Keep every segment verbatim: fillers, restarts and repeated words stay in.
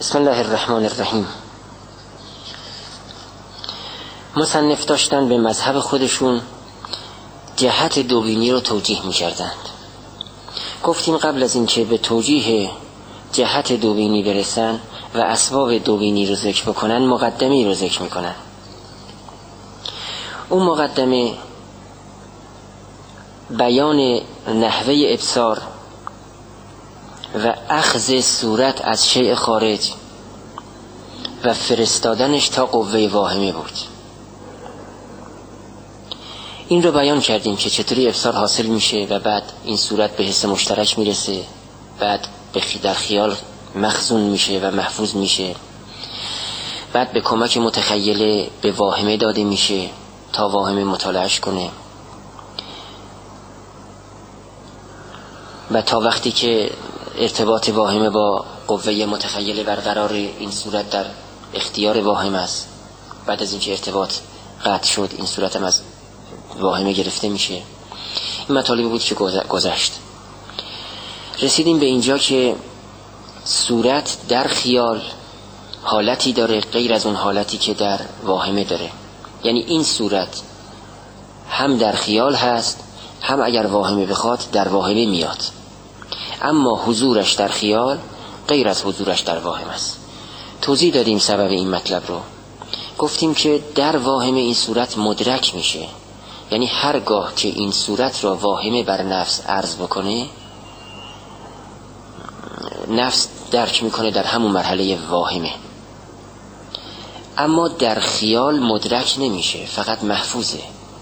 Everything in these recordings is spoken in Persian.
بسم الله الرحمن الرحیم. مصنف داشتن به مذهب خودشون جهت دوبینی رو توجیه می کردند. گفتیم قبل از این که به توجیه جهت دوبینی برسن و اسباب دوبینی رو ذکر بکنن مقدمه رو ذکر می کنن. اون مقدمه بیان نحوه ابصار و اخذ صورت از شیء خارج و فرستادنش تا قوه واهمه بود. این رو بیان کردیم که چطوری ابصار حاصل میشه و بعد این صورت به حس مشترک میرسه، بعد در خیال مخزون میشه و محفوظ میشه، بعد به کمک متخیله به واهمه داده میشه تا واهمه مطالعهش کنه و تا وقتی که ارتباط واهمه با قوه متخیله برقرار، این صورت در اختیار واهمه است. بعد از اینکه ارتباط قطع شد این صورت هم از واهمه گرفته میشه. این مطالبی بود که گذشت. رسیدیم به اینجا که صورت در خیال حالتی داره غیر از اون حالتی که در واهمه داره. یعنی این صورت هم در خیال هست، هم اگر واهمه بخواد در واهمه میاد، اما حضورش در خیال غیر از حضورش در واهمه است. توضیح دادیم سبب این مطلب رو. گفتیم که در واهمه این صورت مدرک میشه، یعنی هرگاه که این صورت را واهمه بر نفس عرض بکنه، نفس درک میکنه در همون مرحله واهمه، اما در خیال مدرک نمیشه، فقط محفوظه.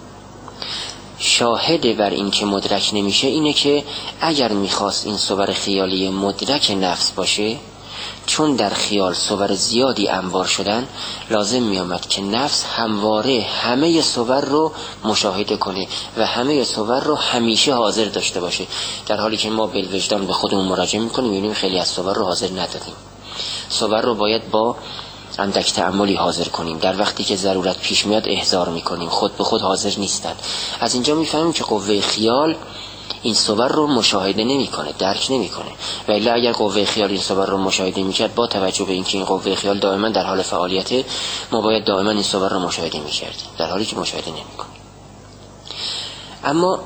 شاهد بر این که مدرک نمیشه اینه که اگر میخواست این صور خیالی مدرک نفس باشه، چون در خیال صور زیادی انبار شدن، لازم میامد که نفس همواره همه صور رو مشاهده کنه و همه صور رو همیشه حاضر داشته باشه، در حالی که ما بالوجدان به خودمون مراجعه میکنیم میبینیم خیلی از صور رو حاضر ندادیم. صور رو باید با اندک تأملی حاضر کنیم، در وقتی که ضرورت پیش میاد احضار میکنیم، خود به خود حاضر نیستن. از اینجا میفهمیم که قوه خیال این صور رو مشاهده نمیکنه، درک نمیکنه. و الا اگر قوه خیال این صور رو مشاهده میکرد، با توجه به اینکه این قوه خیال دائما در حال فعالیته، ما باید دائما این صور رو مشاهده میکردیم، در حالی که مشاهده نمیکنه. اما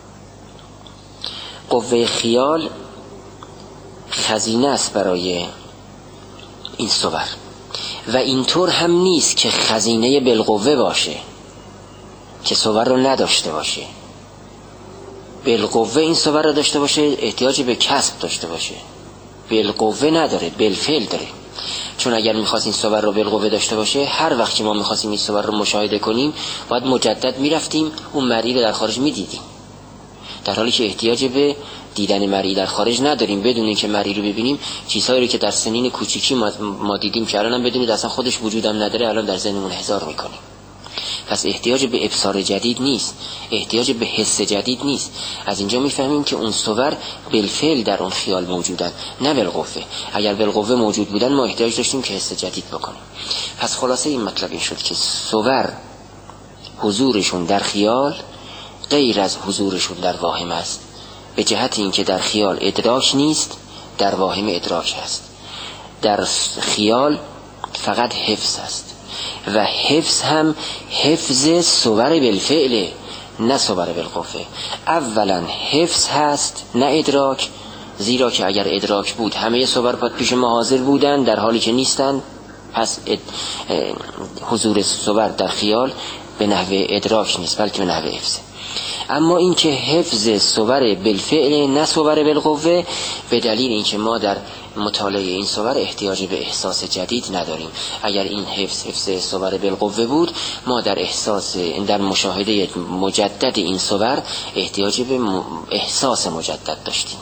قوه خیال خزینه است برای این صور و اینطور هم نیست که خزینه بالقوه باشه که صور رو نداشته باشه. بالقوه این صور رو داشته باشه، احتیاج به کسب داشته باشه. بالقوه نداره، بالفعل داره. چون اگر میخواست این صور رو بالقوه داشته باشه، هر وقت که ما میخواستیم این صور رو مشاهده کنیم باید مجدد میرفتیم اون مرئی رو در خارج میدیدیم، در حالی که احتیاج به دیدن مرئی در خارج نداریم. بدون اینکه مرئی رو ببینیم، چیزهایی رو که در سنین کوچیکی ما, ما دیدیم که الان هم بدونید اصلا خودش وجودم نداره، الان در ذهنمون احضار میکنیم. پس احتیاج به ابصار جدید نیست، احتیاج به حس جدید نیست. از اینجا میفهمیم که اون صور بالفعل در اون خیال موجودن، نه بالقوه. اگر بالقوه موجود بودن ما احتیاج داشتیم که حس جدید بکنیم. پس خلاصه این مطلب این شد که صور حضورشون در خیال غیر از حضورشون در واهمه است، به جهت اینکه در خیال ادراک نیست، در واهمه ادراک هست. در خیال فقط حفظ است و حفظ هم حفظ صور بالفعل، نه صور بالقوه. اولا حفظ هست نه ادراک، زیرا که اگر ادراک بود همه صور باید پیش ما حاضر بودن، در حالی که نیستن. پس حضور صور در خیال به نحوه ادراک نیست، بلکه به نحوه حفظ. اما این که حفظ صور بالفعل نه صور بالقوه، به دلیل اینکه ما در مطالعه این صور احتیاج به احساس جدید نداریم. اگر این حفظ حفظ صور بالقوه بود، ما در احساس در مشاهده مجدد این صور احتیاج به احساس مجدد داشتیم.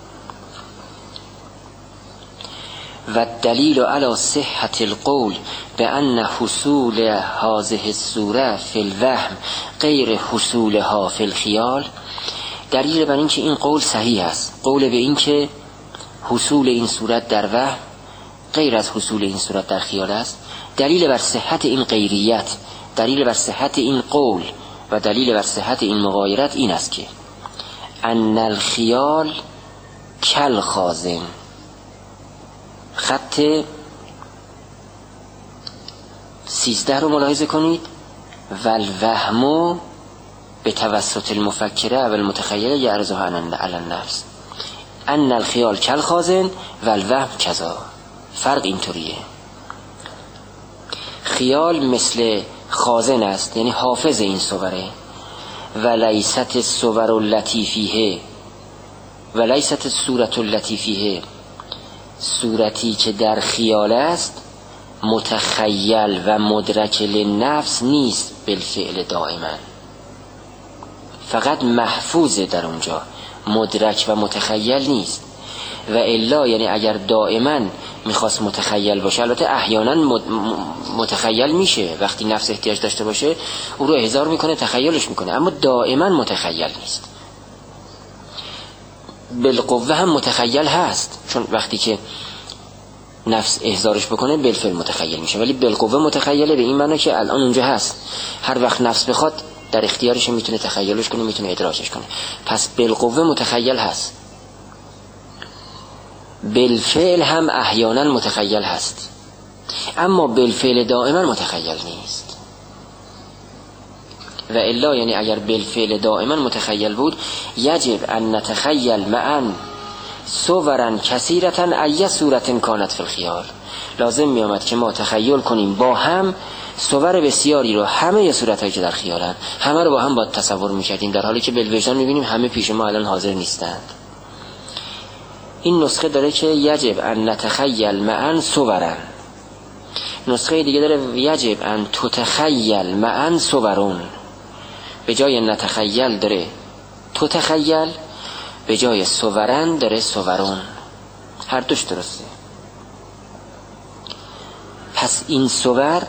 و دلیل علی صحت القول بأن حصول هذه الصوره فی الوهم غیر حصولها فی الخیال، دلیل بر این که این قول صحیح است، قول به این که حصول این صورت در وهم غیر از حصول این صورت در خیال است. دلیل بر صحت این غیریت، دلیل بر صحت این قول و دلیل بر صحت این مغایرت این است که ان الخیال کل خازن، خط سیزده رو ملاحظه کنید. والوهم به توسط المفکره و المتخیل یعرضها علی النفس ان الخیال کالخازن والوهم کذا. فرق اینطوریه، خیال مثل خازن است، یعنی حافظ این صوره، ولیست الصور التي فیه ولیست الصورة التي فیه، صورتی که در خیال است متخیل و مدرک للنفس نیست بالفعل دائما، فقط محفوظه در اونجا، مدرک و متخیل نیست. و الا یعنی اگر دائما میخواست متخیل باشه، البته احیانا متخیل میشه، وقتی نفس احتیاج داشته باشه او رو احضار میکنه، تخیلش میکنه، اما دائما متخیل نیست. بالقوه هم متخیل هست، چون وقتی که نفس احضارش بکنه بالفعل متخیل میشه، ولی بالقوه متخیله به این معنی که الان اونجا هست، هر وقت نفس بخواد در اختیارش میتونه تخیلش کنه، میتونه ادراکش کنه. پس بالقوه متخیل هست، بالفعل هم احیانا متخیل هست، اما بالفعل دائما متخیل نیست. و الا یعنی اگر بالفعل دائما متخیل بود یجب ان نتخیل معا صورا کثیرتا ای صورت کانت فی الخیال، لازم می آمد که ما تخیل کنیم با هم صور بسیاری رو، همه صورتایی که در خیالن همه رو با هم با تصور میکردیم، در حالی که بالوجدان میبینیم همه پیش ما الان حاضر نیستند. این نسخه داره که یجب ان نتخیل معا صورا، نسخه دیگه داره یجب ان تتخیل معا صورون، به جای نتخیل داره تتخیل، به جای صورن داره صورون، هر دوش درسته. پس این صور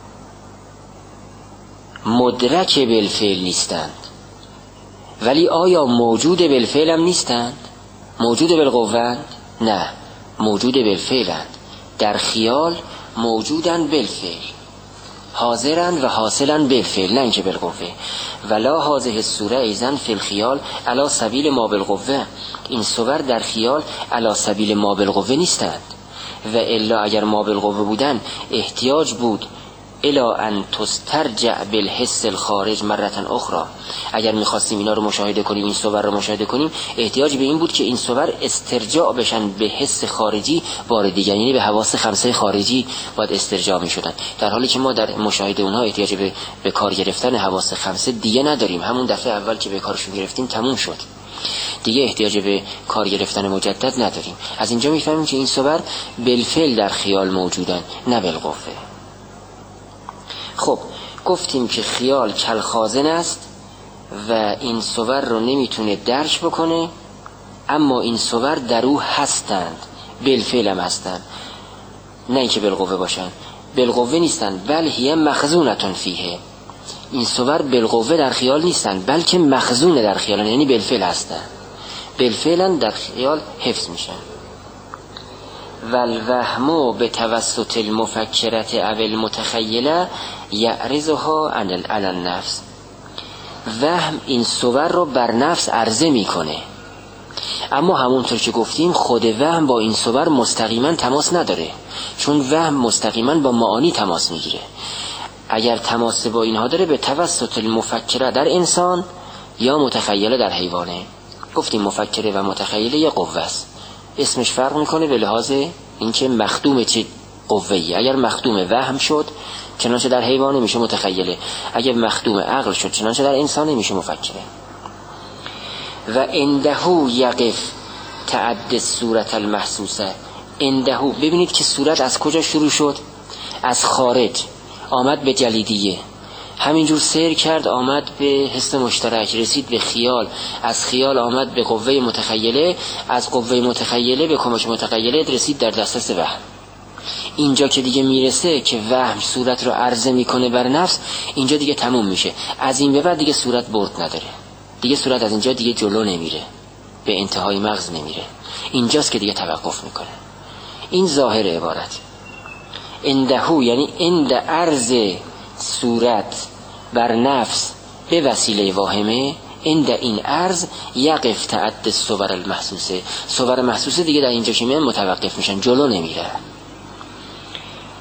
مدرک بالفعل نیستند، ولی آیا موجود بالفعل هم نیستند؟ موجود بالقوه‌اند؟ نه، موجود بالفعلند، در خیال موجودند بالفعل، حاضرند و حاصلند بالفعل، نه اینکه بالقوه. ولا هذه الصوره ایزن فی الخیال علی سبیل ما بالقوه، این صور در خیال علی سبیل ما بالقوه نیستند. و الا اگر ما بالقوه بودن احتیاج بود الی ان تسترجع بالحس الخارج مرة اخرى، اگر میخواستیم اینا رو مشاهده کنیم، این صور رو مشاهده کنیم، احتیاج به این بود که این صور استرجاع بشن به حس خارجی بار دیگر، یعنی به حواس خمسه خارجی باید استرجاع میشدن، در حالی که ما در مشاهده اونها احتیاج به به کار گرفتن حواس خمسه دیگه نداریم، همون دفعه اول که به کارشون گرفتیم تموم شد، دیگه احتیاج به کار گرفتن مجدد نداریم. از اینجا میفهمیم که این صور بالفعل در خیال موجودن، نه بالقوه. خب گفتیم که خیال کالخازن است و این صور رو نمیتونه درک بکنه، اما این صور در او هستند، بالفعل هم هستند، نه اینکه بالقوه باشن، بالقوه نیستند، بل هی مخزونتون فیه، این صور بالقوه در خیال نیستند بلکه مخزون در خیال، یعنی بالفعل هستند، بالفعل در خیال حفظ میشن. والوهم به توسط المفکرت او المتخیله یعرضها علی النفس، وهم این صور رو بر نفس عرضه میکنه، اما همونطور که گفتیم خود وهم با این صور مستقیما تماس نداره، چون وهم مستقیما با معانی تماس میگیره. اگر تماس با اینها داره به توسط المفکره در انسان یا متخیله در حیوانه. گفتیم مفکره و متخیله یه قوه است، اسمش فرق میکنه به لحاظ اینکه مخدوم چه قوه‌ای. اگر مخدوم وهم شد چنانچه در حیوانه میشه متخیله، اگر مخدوم عقل شد چنانچه در انسانه میشه مفکره. و اندهو یقف تعد صورت المحسوسه، اندهو ببینید که صورت از کجا شروع شد؟ از خارج آمد به جلیدیه، همینجور سیر کرد آمد به حس مشترک، رسید به خیال، از خیال آمد به قوه متخیله، از قوه متخیله به کمک متخیله رسید در دسترس وهم. اینجا که دیگه میرسه که وهم صورت رو عرضه میکنه بر نفس، اینجا دیگه تموم میشه، از این به بعد دیگه صورت برد نداره، دیگه صورت از اینجا دیگه جلو نمیره، به انتهای مغز نمیره، اینجاست که دیگه توقف میکنه. این ظاهر عبارت. اندهو یعنی اند عرض صورت بر نفس به وسیله واهمه، اند این عرض یقف تعد صور المحسوسه، صور محسوسه دیگه در اینجا که میان متوقف میشن، جلو نمیره.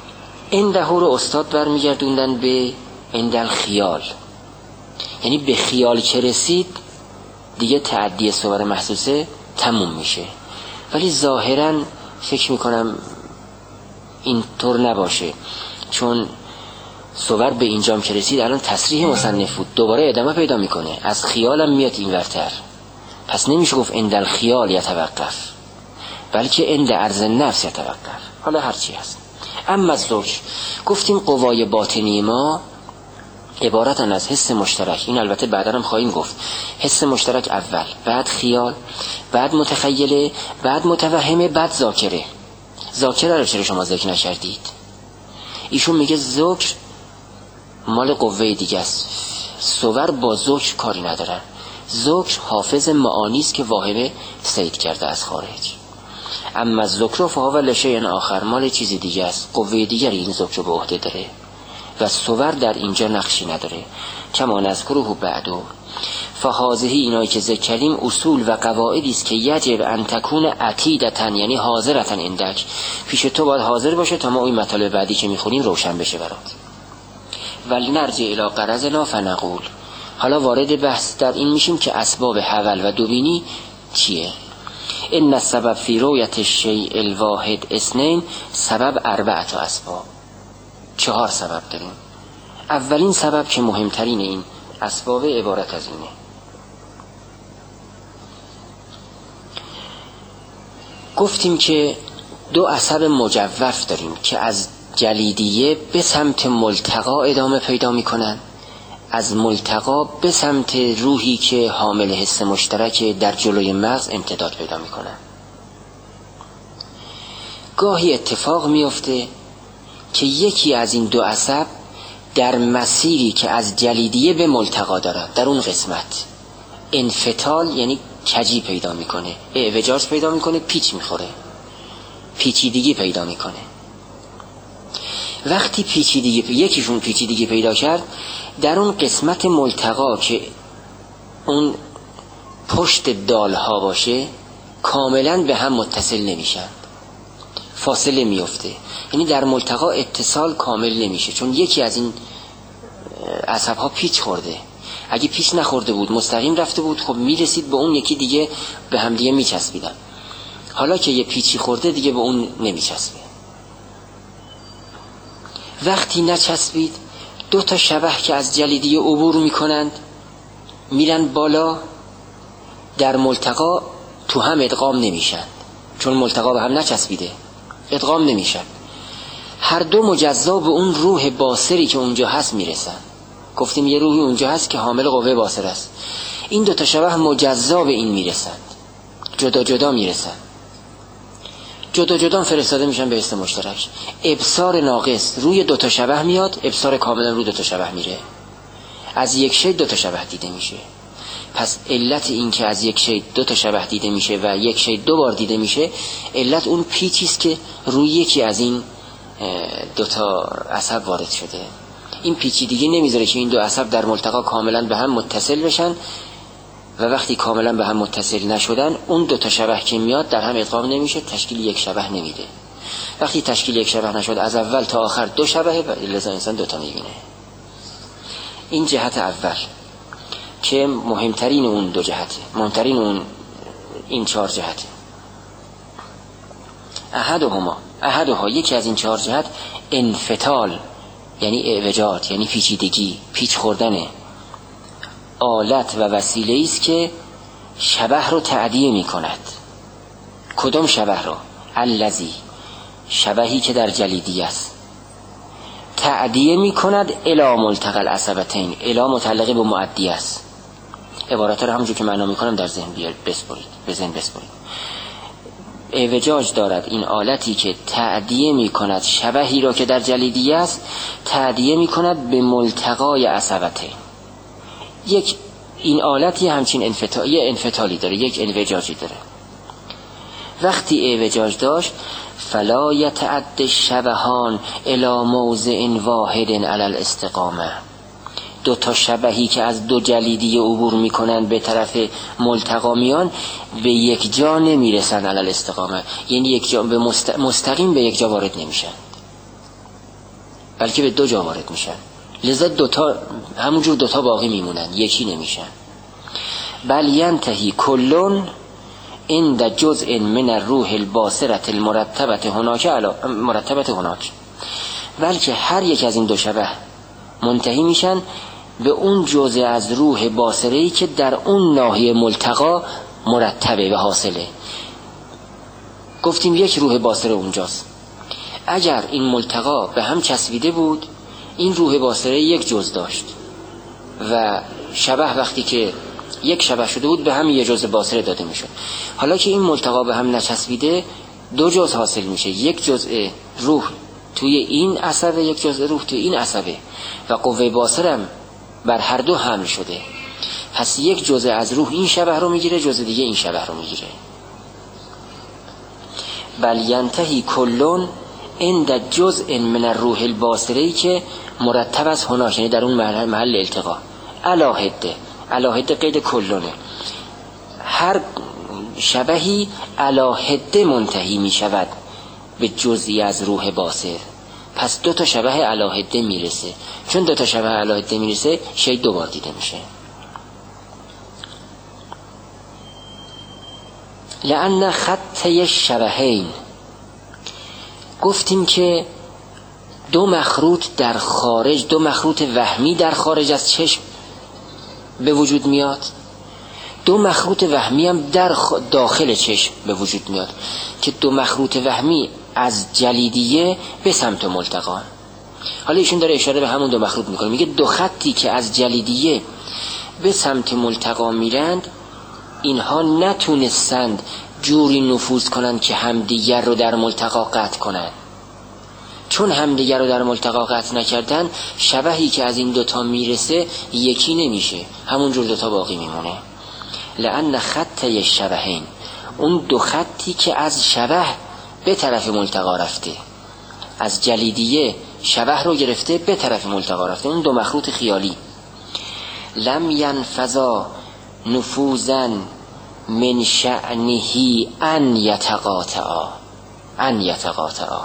انده رو استاد برمیگردوندن به اندل خیال، یعنی به خیال که رسید دیگه تعدی صور محسوسه تموم میشه. ولی ظاهرا فکر میکنم اینطور نباشه، چون صور به اینجام که رسید الان تصریح مصنف بود، دوباره ادامه پیدا میکنه، از خیالم میاد این ورتر، پس نمیشه گفت اندل خیال یتوقف، بلکه اند عرض نفس یتوقف. حالا هرچی هست. اما زوج گفتیم قوای باطنی ما عبارتن از حس مشترک، این البته بعدا هم خواهیم گفت، حس مشترک اول، بعد خیال، بعد متخیله، بعد متوهمه، بعد ذاکره. ذاکره رو چرا شما ذکر نکردید؟ ایشون میگه ذکر مال قوه دیگه است، صور با ذکر کاری ندارن. ذکر حافظ معانی است که واهمه صید کرده از خارج. اما ذکر فهو لشیء آخر، مال چیزی دیگه است، قوه دیگری این ذکر به عهده داره و صور در اینجا نقشی نداره. کما نذکره بعدو فهذه، اینایی که ذکر کردیم اصول و قواعدی است که یجب ان تکون عتیدتن، یعنی حاضرتن اندک، پیش تو باید حاضر باشه تا ما این مطالب بعدی که میخونیم روشن بشه برات. ولنرجع الی غرضنا فنقول، حالا وارد بحث در این میشیم که اسباب حول و دوبینی چیه. ان السبب فی رؤیت الشیء الواحد اثنین، سبب اربعه اسباب، چهار سبب داریم. اولین سبب که مهمترین این اسباب عبارت از اینه، گفتیم که دو عصب مجوف داریم که از جلیدیه به سمت ملتقا ادامه پیدا میکنن، از ملتقا به سمت روحی که حامل حس مشترک در جلوی مغز امتداد پیدا میکنن. گاهی اتفاق میفته که یکی از این دو عصب در مسیری که از جلیدیه به ملتقا دارن، در اون قسمت انفتال یعنی کجی پیدا میکنه، اعوجاج پیدا میکنه، پیچ میخوره، پیچیدگی پیدا میکنه. وقتی پیچیدگی یکیشون پیچیدگی پیدا کرد، در اون قسمت ملتقا که اون پشت دالها باشه کاملا به هم متصل نمیشن، فاصله میفته، یعنی در ملتقا اتصال کامل نمیشه، چون یکی از این عصبها پیچ خورده. اگه پیچ نخورده بود مستقیم رفته بود، خب میرسید به اون یکی دیگه، به هم دیگه میچسبیدن. حالا که یه پیچی خورده دیگه به اون نمیچسبه. وقتی نچسبید، دو تا شبح که از جلیدیه عبور میکنند میرن بالا، در ملتقا تو هم ادغام نمیشن، چون ملتقا به هم نچسبیده، ادغام نمیشن. هر دو مجزا به اون روح باصری که اونجا هست میرسن. گفتیم یه روحی اونجا هست که حامل قوه باصر است. این دو تا شبح مجزا به این میرسن، جدا جدا میرسن، جدا جدا فرستاده میشن به حس مشترک. ابصار ناقص روی دو تا شبح میاد، ابصار کاملا روی دو تا شبح میره. از یک شی دو تا شبح دیده میشه. پس علت این که از یک شی دو تا شبح دیده میشه و یک شی دو بار دیده میشه، علت اون پیچی است که روی یکی از این دو تا عصب وارد شده. این پیچی دیگه نمیذاره که این دو عصب در ملتقا کاملا به هم متصل بشن و وقتی کاملا به هم متصل نشدن، اون دو تا شبح که میاد در هم ادغام نمیشه، تشکیل یک شبح نمیده. وقتی تشکیل یک شبح نشد، از اول تا آخر دو شبحه و لذا انسان دو تا میبینه. این جهت اول که مهمترین اون دو جهته، مهمترین اون این چهار جهته. احدهما احدها یکی از این چهار جهت انفتال یعنی اعوجاج، یعنی پیچیدگی، پیچ خوردن آلت و وسیله است که شبح رو تعدیه می کند. کدام شبح رو؟ الذی، شبحی که در جلیدی است، تعدیه می کند الی ملتقى العصبتین، الی متعلق به معدی است. عبارت رو همونجور که معنا می کنم در ذهن بیارید، بسپرید، به ذهن بسپرید. اعوجاج دارد این آلتی که تعدیه می کند شبحی را که در جلیدی است، تعدیه می کند به ملتقای عصبتین. یک این آلت یه همچین انفتال، یه انفتالی داره، یک انوجاجی داره. وقتی اعوجاج داشت، فلا یتعد الشبهان الی موضع واحد علی الاستقامه، دو تا شبحی که از دو جلیدی عبور میکنن به طرف ملتقا میان، به یک جا نمیرسن علی الاستقامه، یعنی یک جا به مست... مستقیم به یک جا وارد نمیشن. بلکه به دو جا وارد میشن، لذا دوتا همونجور دوتا باقی میمونن، یکی نمیشن. بل ینتهی کلون عند جزء من الروح الباصره المرتبه هناك علی مرتبه هناك، بلکه هر یک از این دو شبه منتهی میشن به اون جزء از روح باصره‌ای که در اون ناحیه ملتقا مرتبه و حاصله. گفتیم یک روح باصره اونجاست. اگر این ملتقا به هم چسبیده بود، این روح باصره یک جزء داشت و شبه وقتی که یک شبه شده بود به هم یک جزء باصره داده میشد. حالا که این ملتقا به هم نچسبیده، دو جزء حاصل میشه، یک جزء روح توی این عصبه، یک جزء روح توی این عصبه و قوه باصرم بر هر دو حمل شده. پس یک جزء از روح این شبه رو میگیره، جزء دیگه این شبه رو میگیره. بل ینتهی کلون عند جزء من الروح الباصره‌ای که مرتب از هناک، یعنی در اون محل, محل التقا. علاهده علاهده قید کلونه، هر شبهی علاهده منتهی می شود به جزئی از روح باصر. پس دو تا شبه علاهده میرسه. چون دو تا شبه علاهده میرسه، شی دو بار دیده میشه. لأن خطی شبهین، گفتیم که دو مخروط در خارج، دو مخروط وهمی در خارج از چشم به وجود میاد، دو مخروط وهمی هم در داخل چشم به وجود میاد که دو مخروط وهمی از جلیدیه به سمت ملتقا. حالا ایشون داره اشاره به همون دو مخروط میکنه، میگه دو خطی که از جلیدیه به سمت ملتقا میرند، اینها نتونستند جوری نفوذ کنند که همدیگر رو در ملتقا قطع کنند. چون همدیگر رو در ملتقا قطع نکردن، شبهی که از این دوتا میرسه یکی نمیشه، همونجور دوتا باقی میمونه. لأن خطی شبهین، اون دو خطی که از شبه به طرف ملتقا رفته، از جلیدیه شبه رو گرفته به طرف ملتقا رفته، اون دو مخروط خیالی. لم ینفذا نفوذا من شأنه ان یتقاطعا ان یتقاطعا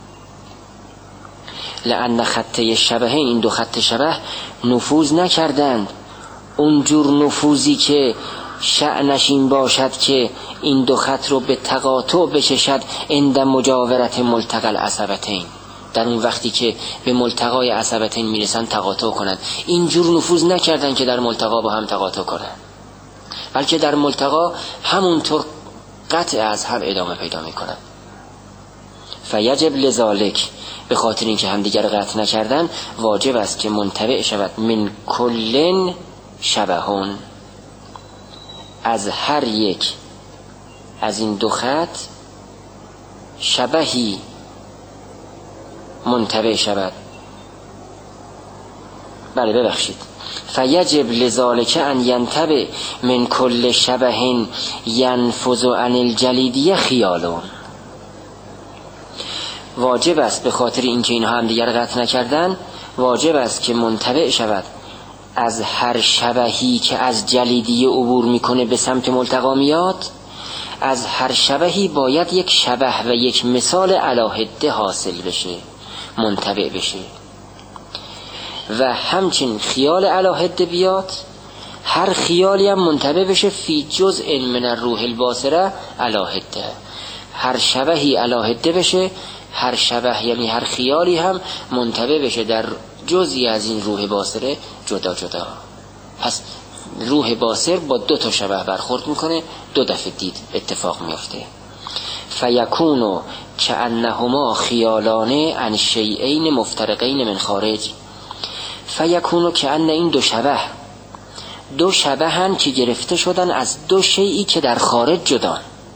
لأن خطه شبهین، این دو خط شبه نفوذ نکردند اونجور نفوذی که شأنش این باشد که این دو خط رو به تقاطع بکشد عند مجاورت ملتقى العصبتین، در اون وقتی که به ملتقای عصبتین میرسن تقاطع کنند. اینجور نفوذ نکردن که در ملتقا با هم تقاطع کنند، بلکه در ملتقا همونطور قطع از هم ادامه پیدا میکنند. فیجب لذالک، به خاطر اینکه همدیگر قطع نکردن، واجب است که منتبع شود من کلن شبهون، از هر یک از این دو خط شبهی منتبع شود. بله ببخشید، فیجب لذالک ان ینتبع من کل شبه ینفذ عن الجلیدیه خیالون، واجب است به خاطر اینکه اینها هم دیگر قطع نکردن، واجب است که منتبع شود از هر شبهی که از جلیدیه عبور میکنه به سمت ملتقا میاد، از هر شبهی باید یک شبه و یک مثال علاهده حاصل بشه، منتبع بشه و همچنین خیال علاهده بیاد، هر خیالی هم منتبع بشه فی جزء من الروح الباصره علاهده، هر شبهی علاهده بشه، هر شبه یعنی هر خیالی هم منتبع بشه در جزئی از این روح باصره جدا جدا. پس روح باصر با دو تا شبه برخورد میکنه، دو دفعه دید اتفاق میفته. فیکونو کأنهما خیالان عن شیئین مفترقین من خارج، فیکونو کأن، این دو شبه دو شبه هن که گرفته شدن از دو شیئی که در خارج جدان.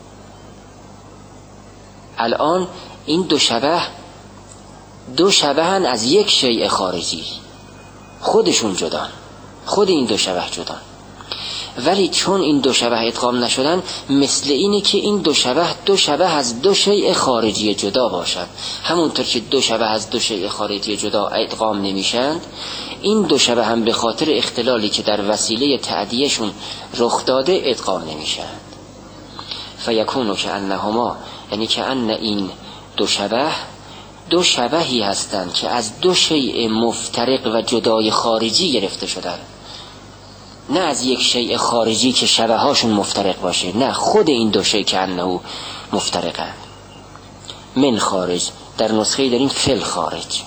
الان این دو شبه دو شبه هن از یک شیء خارجی، خودشون جدان، خود این دو شبه جدان، ولی چون این دو شبه ادغام نشدن، مثل اینه که این دو شبه دو شبه از دو شیء خارجی جدا باشند. همونطور که دو شبه از دو شیء خارجی جدا ادغام نمیشند، این دو شبه هم به خاطر اختلالی که در وسیله تعدیهشون رخ داده ادغام نمیشند. فیکونو کأنهما، یعنی کأن این دو شبه دو شبهی هستند که از دو شیء مفترق و جدای خارجی گرفته شدن، نه از یک شیء خارجی که شبه هاشون مفترق باشه، نه خود این دو شیء که انه مفترقند. من خارج، در نسخه داریم فل خارج.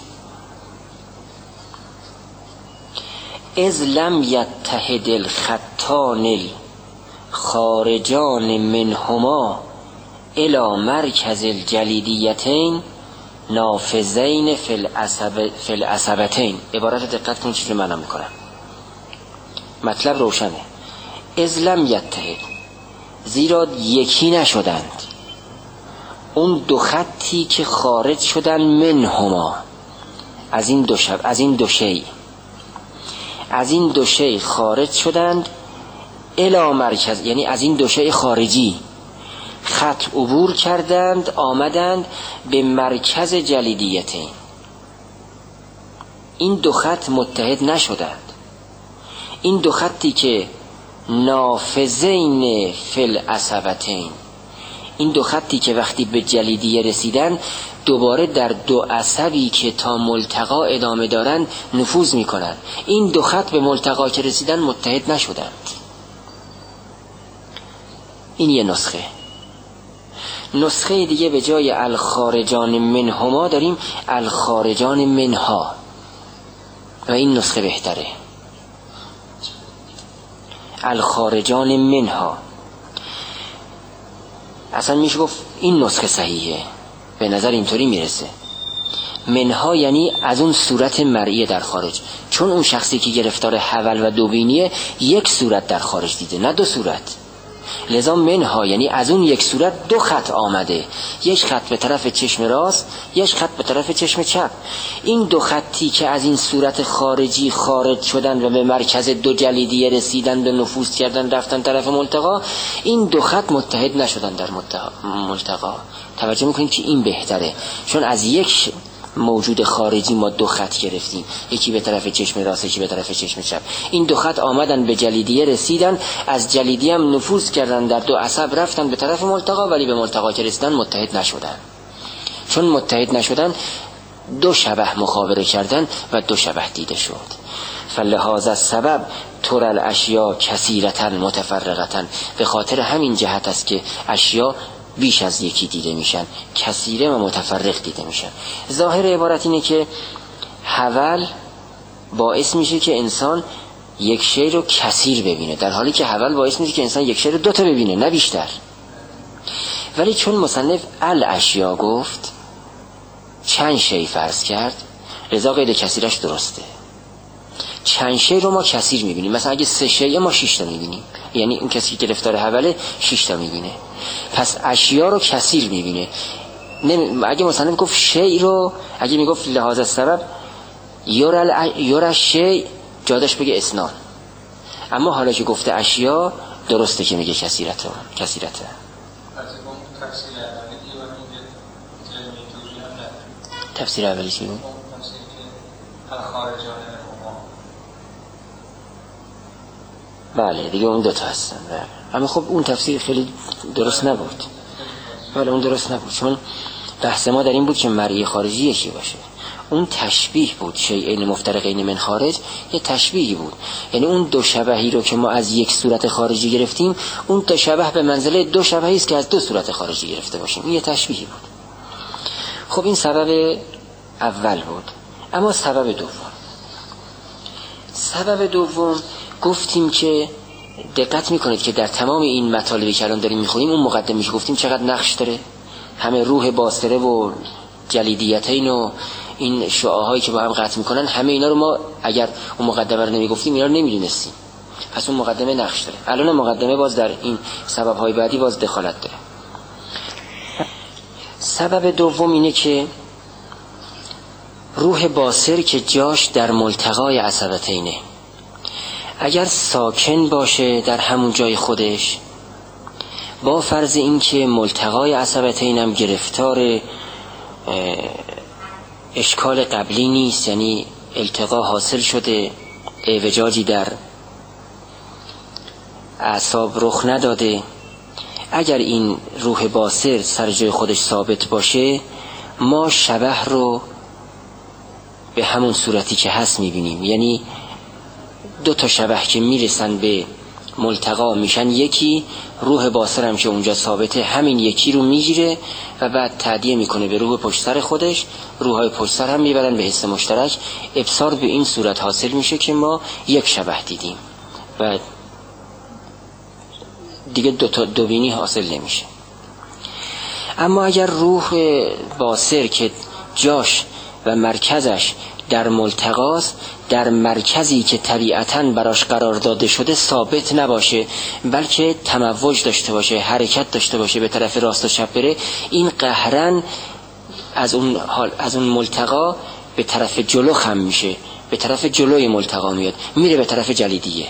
از لم یتحد الخطان الخارجان منهما الی مرکز الجلیدیتین نافذین فی العصب فی العصبتین. عبارت دقت کنید چی رو معنا میکنم، مطلب روشنه. از لم یتحد، زیرا یکی نشدند اون دو خطی که خارج شدن منهما، از این دو شب از این دو شی از این دو شی خارج شدند الی مرکز، یعنی از این دو شی خارجی خط عبور کردند آمدند به مرکز جلیدیتین. این دو خط متحد نشدند. این دو خطی که نافذین فی العصبتین، این دو خطی که وقتی به جلیدیه رسیدن دوباره در دو عصبی که تا ملتقا ادامه دارن نفوذ میکنن، این دو خط به ملتقا که رسیدن متحد نشدند. این یه نسخه. نسخه دیگه به جای الخارجان منهما داریم الخارجان منها، و این نسخه بهتره. الخارجان منها، اصلا میشه گفت این نسخه صحیحه، به نظر اینطوری میرسه. منها یعنی از اون صورت مرئی در خارج، چون اون شخصی که گرفتار حول و دوبینیه یک صورت در خارج دیده، نه دو صورت. لذا منها یعنی از اون یک صورت دو خط آمده، یک خط به طرف چشم راست، یک خط به طرف چشم چپ. این دو خطی که از این صورت خارجی خارج شدن و به مرکز دو جلیدیه رسیدن و نفوذ کردن رفتن طرف ملتقا، این دو خط متحد نشدن در ملتقا. توجه میکنید که این بهتره، چون از یک موجود خارجی ما دو خط گرفتیم، یکی به طرف چشم راست یکی به طرف چشم چپ. این دو خط آمدن به جلیدیه رسیدن، از جلیدیه هم نفوذ کردن در دو عصب رفتن به طرف ملتقا، ولی به ملتقا که رسیدن متحد نشدن. چون متحد نشدن دو شبه مخابره کردن و دو شبه دیده شد. فلهذا السبب تر الاشیاء کثیرة متفرقة، به خاطر همین جهت است که اشیا بیش از یکی دیده میشن، کثیره و متفرق دیده میشن. ظاهر عبارت اینه که حول باعث میشه که انسان یک شی رو کثیر ببینه، در حالی که حول باعث میشه که انسان یک شی رو دو تا ببینه، نه بیشتر. ولی چون مصنف الاشیا گفت، چند شی فرض کرد، لذا قید کثیرش درسته. چند شی رو ما کثیر میبینیم، مثلا اگه سه شی ما شش تا میبینیم، یعنی اون کسی که گرفتار حوله شش تا میبینه، پس اشیا رو کثیر میبینه. اگه مثلا گفت شی رو، اگه میگفت لحاظ سبب یور شی، جادش بگه اسنان. اما حالا که گفته اشیا، درسته که میگه کثیرته کثیرته. تفسیر اولی چی بود؟ بله دیگه اون دوتا هستن. بله. اما خب اون تفسیر خیلی درست نبود. بله اون درست نبود، چون بحث ما در این بود که مرئی خارجی یکی باشه. اون تشبیه بود، شیئین مفترقین من خارج یه تشبیهی بود. یعنی اون دو شبهی رو که ما از یک صورت خارجی گرفتیم، اون دو شبه به منزله دو شبهی است که از دو صورت خارجی گرفته باشیم. این یه تشبیهی بود. خب این سبب اول بود. اما سبب دوم، سبب دوم گفتیم که دقت میکنید که در تمام این مطالبی که الان داریم میخونیم، اون مقدمه‌اش گفتیم چقدر نقش داره. همه روح باستره و جلیدیتین و این شعاعایی که با هم قطع میکنن، همه اینا رو ما اگر اون مقدمه رو نمیگفتیم اینا رو نمیدونستیم. پس اون مقدمه نقش داره. الان مقدمه باز در این سبب‌های بعدی باز دخالت داره. سبب دوم اینه که روح باصر که جاش در ملتقای عصبتینه، اگر ساکن باشه در همون جای خودش، با فرض این که ملتقای عصبتین هم گرفتار اشکال قبلی نیست، یعنی التقا حاصل شده، اعوجاجی در اعصاب رخ نداده، اگر این روح باصر سر جای خودش ثابت باشه، ما شبح رو به همون صورتی که هست میبینیم، یعنی دو تا شبح که میرسن به ملتقا میشن یکی، روح باصر هم که اونجا ثابته همین یکی رو میگیره و بعد تعدیه میکنه به روح پشت سر خودش، روحای پشت سر هم میبرن به حس مشترک. ابصار به این صورت حاصل میشه که ما یک شبح دیدیم و دیگه دو تا دوبینی حاصل نمیشه. اما اگر روح باصر که جاش و مرکزش در ملتقاست، در مرکزی که طبیعتاً براش قرار داده شده ثابت نباشه، بلکه تموج داشته باشه، حرکت داشته باشه، به طرف راست و چپ بره، این قهرن از اون حال از اون ملتقا به طرف جلو خم میشه، به طرف جلوی ملتقا میاد، میره به طرف جلیدیه.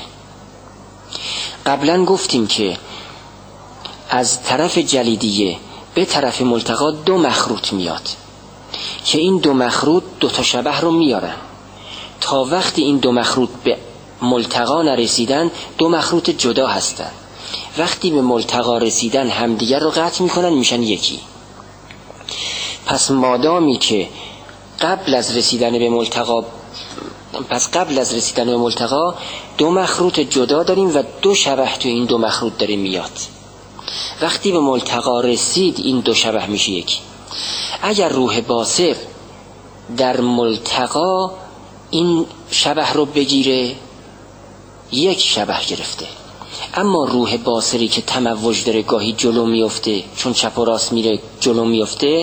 قبلا گفتیم که از طرف جلیدیه به طرف ملتقا دو مخروط میاد که این دو مخروط دو تا شبح رو میارن. تا وقتی این دو مخروط به ملتقا نرسیدن دو مخروط جدا هستن. وقتی به ملتقا رسیدن همدیگر رو قطع میکنن، میشن یکی. پس مادامی که قبل از رسیدن به ملتقا پس قبل از رسیدن به ملتقا دو مخروط جدا داریم و دو شبح تو این دو مخروط داره میاد. وقتی به ملتقا رسید این دو شبح میشه یکی. اگر روح باصر در ملتقا این شبح رو بگیره، یک شبح گرفته. اما روح باصری که تموج داره گاهی جلو میفته، چون چپ و راست میره جلو میفته،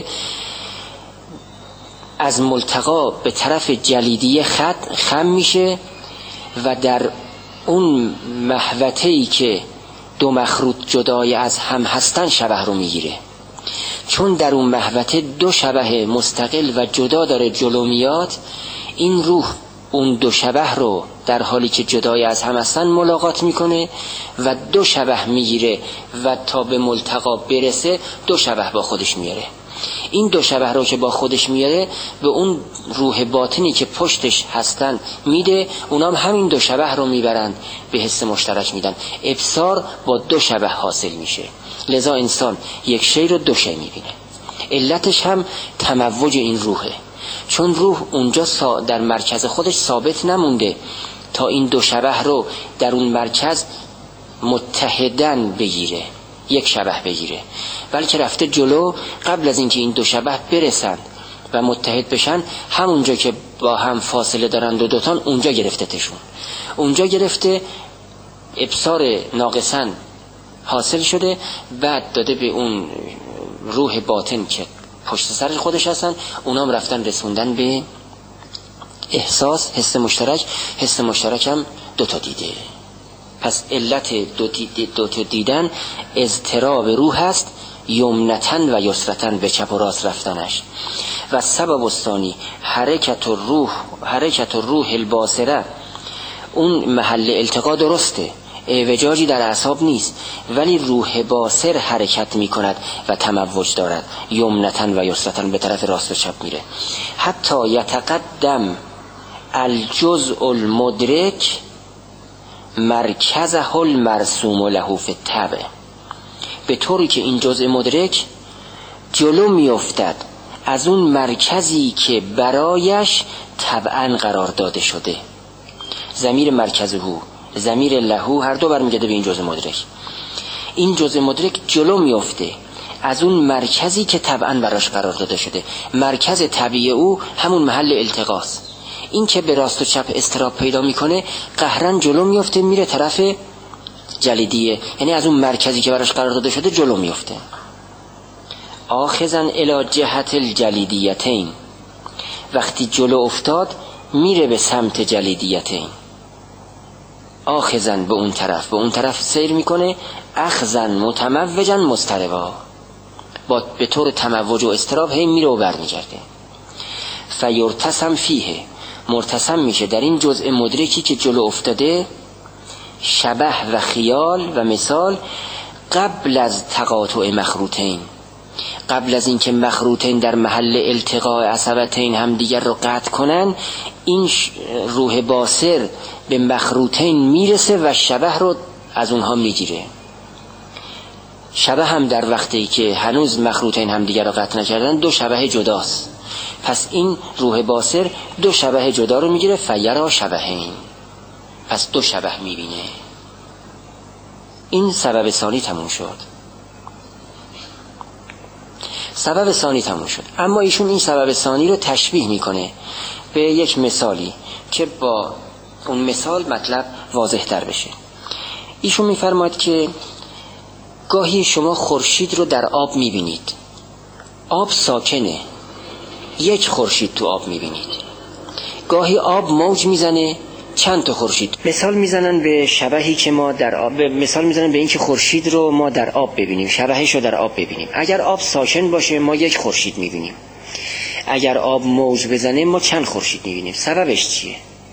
از ملتقا به طرف جلیدیه خط خم میشه و در اون محوطه‌ای که دو مخروط جدای از هم هستن شبح رو میگیره. چون در اون محوطه دو شبح مستقل و جدا داره جلو میاد، این روح اون دو شبح رو در حالی که جدای از هم هستن ملاقات میکنه و دو شبح میگیره و تا به ملتقا برسه دو شبح با خودش میاره. این دو شبح رو که با خودش میاره به اون روح باطنی که پشتش هستن میده، اونام همین دو شبح رو میبرن به حس مشترک میدن. ابصار با دو شبح حاصل میشه. لذا انسان یک شی رو دو شی میبینه. علتش هم تموج این روحه، چون روح اونجا در مرکز خودش ثابت نمونده تا این دو شبح رو در اون مرکز متحدن بگیره، یک شبح بگیره، بلکه رفته جلو. قبل از اینکه این دو شبح برسن و متحد بشن، همونجا که با هم فاصله دارن دو دوتان، اونجا گرفته تشون، اونجا گرفته ابصار ناقصن حاصل شده، بعد داده به اون روح باطن که پشت سر خودش هستن، اونام رفتن رسوندن به احساس، حس مشترک. حس مشترک هم دوتا دیده. پس علت دو, دید دو تا دیدن اضطراب روح است، یمنتن و یسرتن، به چپ و راست رفتنش. و سبب الثانی حرکت الروح حرکت الروح الباصره، اون محل التقا درسته، اعوجاجی در اعصاب نیست، ولی روح باصر حرکت می کند و تموج دارد، یمنتن و یسرتن، به طرف راست و چپ میره. حتی یتقدم الجزء المدرک مرکزه المرسوم له فی الطبع، به طوری که این جزء مدرک جلو میافتد از اون مرکزی که برایش طبعا قرار داده شده. ضمیر مرکزه، ضمیر لهو، هر دو برمیگرده به این جزء مدرک. این جزء مدرک جلو میافته از اون مرکزی که طبعا براش قرار داده شده. مرکز طبیعی او همون محل التقاست. این که به راست و چپ اضطراب پیدا میکنه، قهرن جلو میافته میره طرف جلیدیه، یعنی از اون مرکزی که براش قرار داده شده جلو میافته. آخذن الی جهت الجلیدیتین، وقتی جلو افتاد میره به سمت جلیدیتین. آخذن به اون طرف، به اون طرف سیر میکنه. اخذن متموجن مضطربا، با به طور تموج و اضطراب هی میره و برمیگرده. فیرتسم فیه، مرتسم میشه در این جزء مدرکی که جلو افتاده، شبح و خیال و مثال قبل از تقاطع مخروطین، قبل از اینکه مخروطین در محل التقاء عصبتین هم دیگر رو قطع کنن، این روح باصر به مخروطین میرسه و شبح رو از اونها میگیره. شبه هم در وقتی که هنوز مخلوطین هم دیگر رو قطع نکردن دو شبه جداست. پس این روح باصر دو شبه جدا رو میگیره، فیرا شبهین، پس دو شبه میبینه. این سبب ثانی تموم شد. سبب ثانی تموم شد. اما ایشون این سبب ثانی رو تشبیه میکنه به یک مثالی که با اون مثال مطلب واضح تر بشه. ایشون میفرماید که گاهی شما خورشید رو در آب میبینید، آب ساکنه، یک خورشید تو آب میبینید. گاهی آب موج میزنه، چند تا خورشید. مثال میزنن به شبهی که ما در آب، مثال میزنن به این که خورشید رو ما در آب ببینیم، شبهش رو در آب ببینیم. اگر آب ساکن باشه ما یک خورشید میبینیم، اگر آب موج بزنه ما چند خورشید میبینیم. سببش چیه؟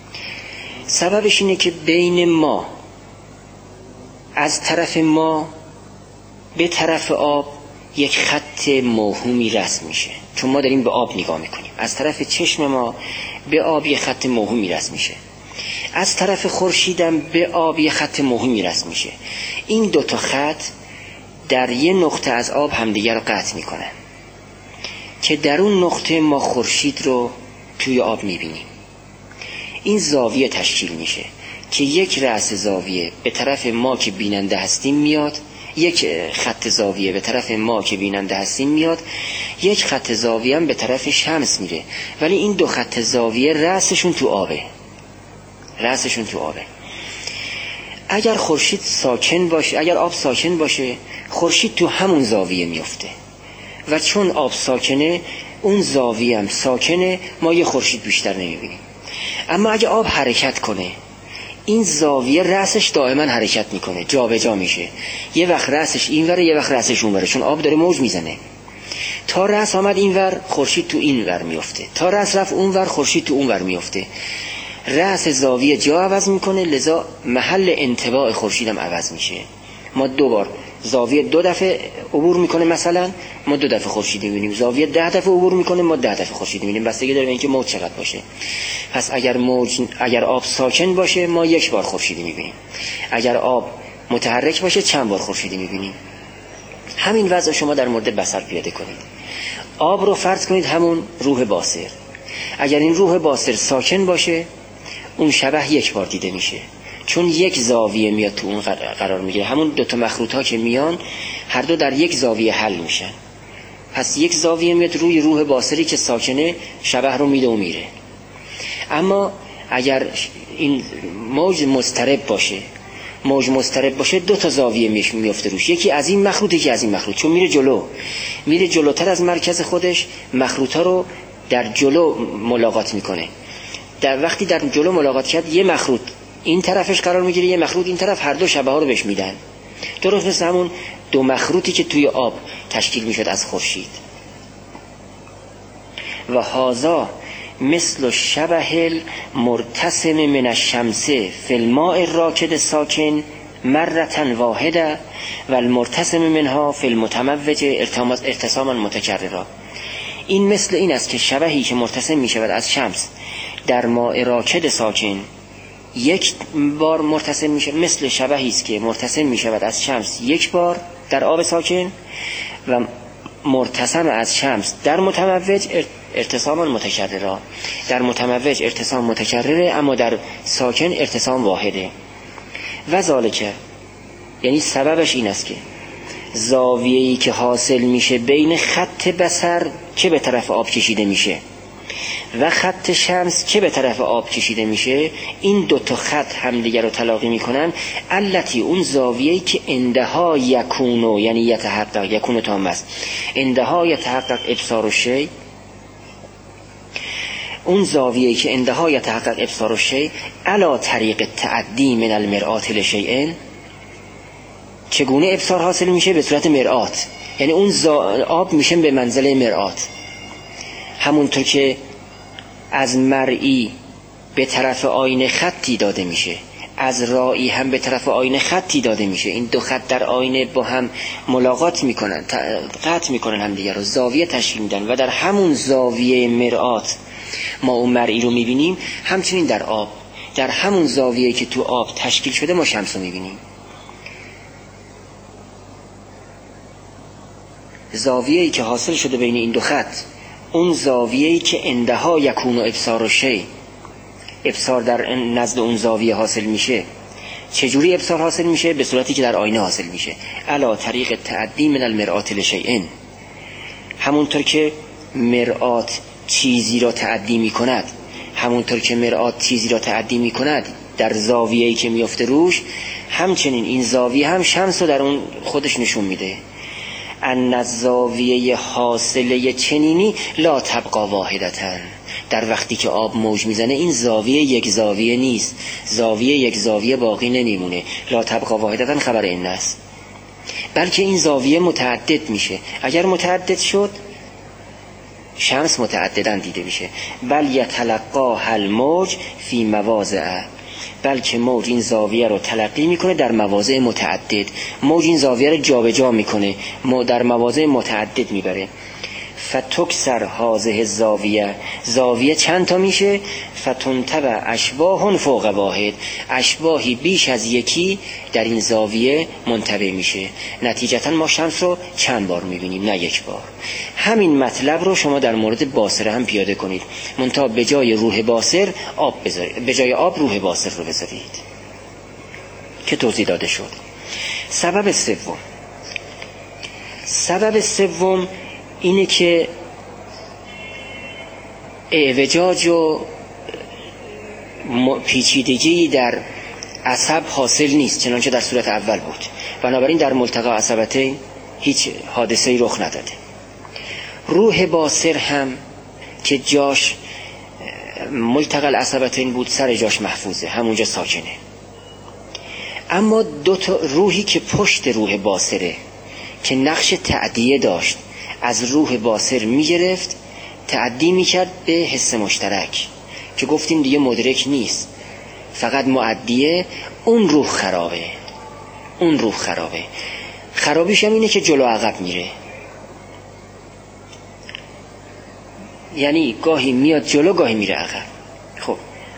سببش اینه که بین ما، از طرف ما به طرف آب یک خط موهومی رسم میشه، چون ما داریم به آب نگاه میکنیم. از طرف چشم ما به آب یک خط موهومی رسم میشه، از طرف خورشیدم به آب یک خط موهومی رسم میشه. این دو تا خط در یه نقطه از آب همدیگر رو قطع میکنن که در اون نقطه ما خورشید رو توی آب میبینیم. این زاویه تشکیل میشه که یک رأس زاویه به طرف ما که بیننده هستیم میاد، یک خط زاویه به طرف ما که بیننده هستیم میاد، یک خط زاویه هم به طرف شمس میره، ولی این دو خط زاویه رأسشون تو آبه، رأسشون تو آبه. اگر خورشید ساکن باشه، اگر آب ساکن باشه، خورشید تو همون زاویه میفته و چون آب ساکنه اون زاویه هم ساکنه، ما یه خورشید بیشتر نمیبینیم. اما اگه آب حرکت کنه، این زاویه رأسش دائما حرکت میکنه، جا به جا میشه، یه وقت رأسش این وره یه وقت رأسش اون وره، چون آب داره موج میزنه. تا رأس آمد این ور، خورشید تو این ور میفته، تا رأس رفت اون ور، خورشید تو اون ور میفته. رأس زاویه جا عوض میکنه، لذا محل انطباع خورشید هم عوض میشه. ما دو بار زاویه دو دفعه عبور میکنه، مثلا ما دو دفعه خورشید میبینیم. زاویه ده دفعه عبور میکنه، ما ده دفعه خورشید میبینیم، بستگی داره به اینکه موج چقدر باشه. پس اگر موج اگر آب ساکن باشه ما یک بار خورشید میبینیم، اگر آب متحرک باشه چند بار خورشید میبینیم. همین وضع شما در مورد بصر پیاده کنید. آب رو فرض کنید همون روح باصر. اگر این روح باصر ساکن باشه اون شبح یک بار دیده میشه، چون یک زاویه میاد تو اون قرار میگیره. همون دو تا مخروط ها که میان هر دو در یک زاویه حل میشن. پس یک زاویه میاد روی روح باصری که ساکنه، شبح رو میده و میره. اما اگر این موج مضطرب باشه، موج مضطرب باشه دو تا زاویه میفته روش، یکی از این مخروط یکی از این مخروط، چون میره جلو، میره جلوتر از مرکز خودش، مخروط ها رو در جلو ملاقات میکنه. در وقتی در جلو ملاقات کرد یه مخروط این طرفش قرار میگیره، یه مخروط این طرف، هر دو شبه ها رو بهش میدن. درست مثل همون دو مخروطی که توی آب تشکیل میشد از خورشید. و هذا مثل شبه المرتسم من الشمس فی الماء الراکد ساکن مرة واحده و المرتسم منها فی المتموج ارتساما متکررا. این مثل این است که شبهی که مرتسم میشود از شمس در ماء راکد ساکن یک بار مرتسم میشه، مثل شبهی است که مرتسم میشود از شمس یک بار در آب ساکن و مرتسم از شمس در متموج ارتساما متکررا. در متموج ارتسام متکرره، اما در ساکن ارتسام واحده. و ذالک، یعنی سببش این است که زاویه‌ای که حاصل میشه بین خط بصر که به طرف آب کشیده میشه و خط شمس که به طرف آب کشیده میشه، این دو تا خط همدیگر رو تلاقی میکنن. التی، اون زاویه‌ای که اندها یکونو، یعنی یتحقق، یکونو تام است، اندها یتحقق ابصار الشیء، اون زاویه‌ای که اندها یتحقق ابصار الشیء علی طریق تعدی من المرآت لشیء. چگونه ابصار حاصل میشه؟ به صورت مرآت، یعنی اون زا... آب میشه به منزله مرآت. همونطور که از مرئی به طرف آینه خطی داده میشه، از رائی هم به طرف آینه خطی داده میشه. این دو خط در آینه با هم ملاقات میکنن، قطع میکنن هم دیگر رو، زاویه تشکیل میدن و در همون زاویه مرآت ما اون مرئی رو میبینیم. همچنین در آب، در همون زاویه که تو آب تشکیل شده ما شمس رو میبینیم. زاویه‌ای که حاصل شده بین این دو خط، اون زاویه‌ای که اندها یکون و ابصار و شی، ابصار در نزد اون زاویه حاصل میشه. چجوری ابصار حاصل میشه؟ به صورتی که در آینه حاصل میشه. علا طریق تعدی من المرآت لشیئن، همونطور که مرآت چیزی را تعدی میکند، همونطور که مرآت چیزی را تعدی میکند در زاویه‌ای که میفته روش، همچنین این زاویه هم شمس رو در اون خودش نشون میده. ان الزاویه حاصله چنینی لا تبقى واحدتن، در وقتی که آب موج میزنه این زاویه یک زاویه نیست، زاویه یک زاویه باقی نمیمونه. لا تبقى واحدتن خبر این است، بلکه این زاویه متعدد میشه. اگر متعدد شد شمس متعددن دیده میشه. بل یتلقاها الموج فی مواضع، بلکه موج این زاویه رو تلقی میکنه در مواضع متعدد. موج این زاویه رو جابجا میکنه، در مواضع متعدد میبره. فتکسر هذه الزاویه، زاویه چند تا میشه؟ فتنتبع اشباه فوق واحد، اشباهی بیش از یکی در این زاویه منتبع میشه. نتیجتا ما شمس رو چند بار میبینیم، نه یک بار. همین مطلب رو شما در مورد باصره هم پیاده کنید، منتها به جای روح باصر آب بذارید، به جای آب روح باصر رو بذارید که توضیح داده شد. سبب سوم، سبب سوم اینه که اعوجاج و پیچیدگی در عصب حاصل نیست چنانچه در صورت اول بود، بنابراین در ملتقی عصبتین هیچ حادثه‌ای رخ نداده. روح باصر هم که جاش ملتقی العصبتین بود، سر جاش محفوظه، همونجا ساکنه. اما دو تا روحی که پشت روح باصره که نقش تعدیه داشت، از روح باصر میگرفت تعدی میکرد به حس مشترک که گفتیم دیگه مدرک نیست، فقط معدیه. اون روح خرابه، اون روح خرابه. خرابیش هم اینه که جلو عقب میره، یعنی گاهی میاد جلو گاهی میره عقب. خب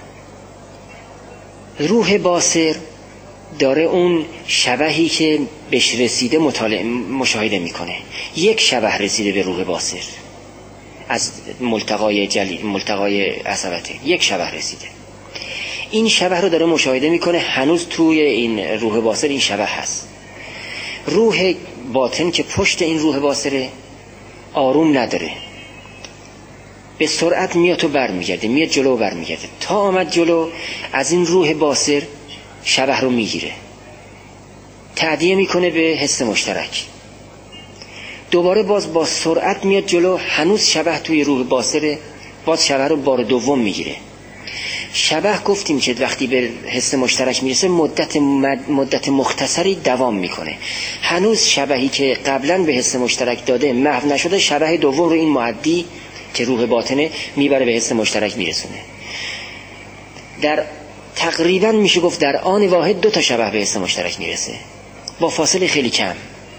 روح باصر داره اون شبحی که بهش رسیده مطالعه مشاهده میکنه. یک شبح رسیده به روح باصر از ملتقای جلی ملتقای عصبتین، یک شبح رسیده. این شبح رو داره مشاهده میکنه، هنوز توی این روح باصر این شبح هست. روح باطن که پشت این روح باصره آروم نداره، به سرعت میاد و بر میگرده، میاد جلو و بر میگرده. تا آمد جلو از این روح باصر شبح رو میگیره، تعدیه میکنه به حس مشترک. دوباره باز با سرعت میاد جلو، هنوز شبح توی روح باصره، باز شبح رو بار دوم میگیره. شبح گفتیم که وقتی به حس مشترک میرسه مدت مدت مختصری دوام میکنه. هنوز شبحی که قبلا به حس مشترک داده محو نشده، شبح دوم رو این معدی که روح باطنه میبره به حس مشترک میرسونه. در تقریبا میشه گفت در آن واحد دو تا شبح به حس مشترک میرسه با فاصله خیلی کم.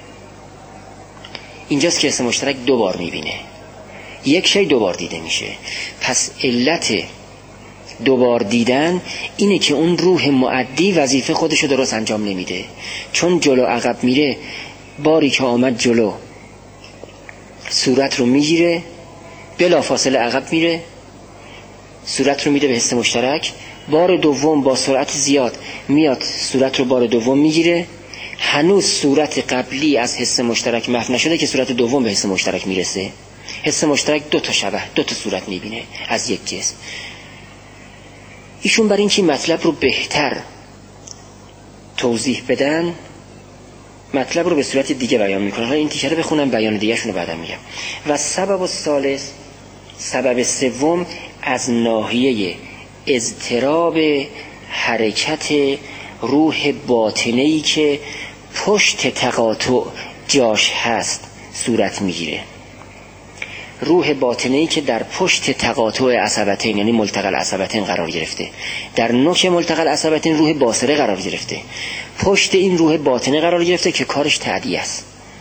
اینجاست که حس مشترک دو بار میبینه، یک شی دو بار دیده میشه. پس علت دو بار دیدن اینه که اون روح معدی وظیفه خودشو درست انجام نمیده، چون جلو عقب میره. باری که آمد جلو صورت رو میگیره، بلا فاصله عقب میره، صورت رو میده به حس مشترک. بار دوم با سرعت زیاد میاد صورت رو بار دوم میگیره، هنوز صورت قبلی از حس مشترک محو نشده که صورت دوم به حس مشترک میرسه. حس مشترک دو تا شبح، دو تا صورت میبینه از یک جسم. ایشون برای اینکه مطلب رو بهتر توضیح بدن مطلب رو به صورت دیگه بیان میکنن. حالا این تیکه رو بخونم، بیان دیگه شون رو بعدا میگم. و سبب الثالث، سبب سوم از ناحیه اضطراب حرکت روح باطنه‌ای که پشت تقاطع جاش هست صورت میگیره. روح باطنه‌ای که در پشت تقاطع عصبتین یعنی ملتقی العصبتین قرار گرفته، در نوک ملتقی العصبتین روح باصره قرار گرفته، پشت این روح باطنه قرار گرفته که کارش تعدیه است.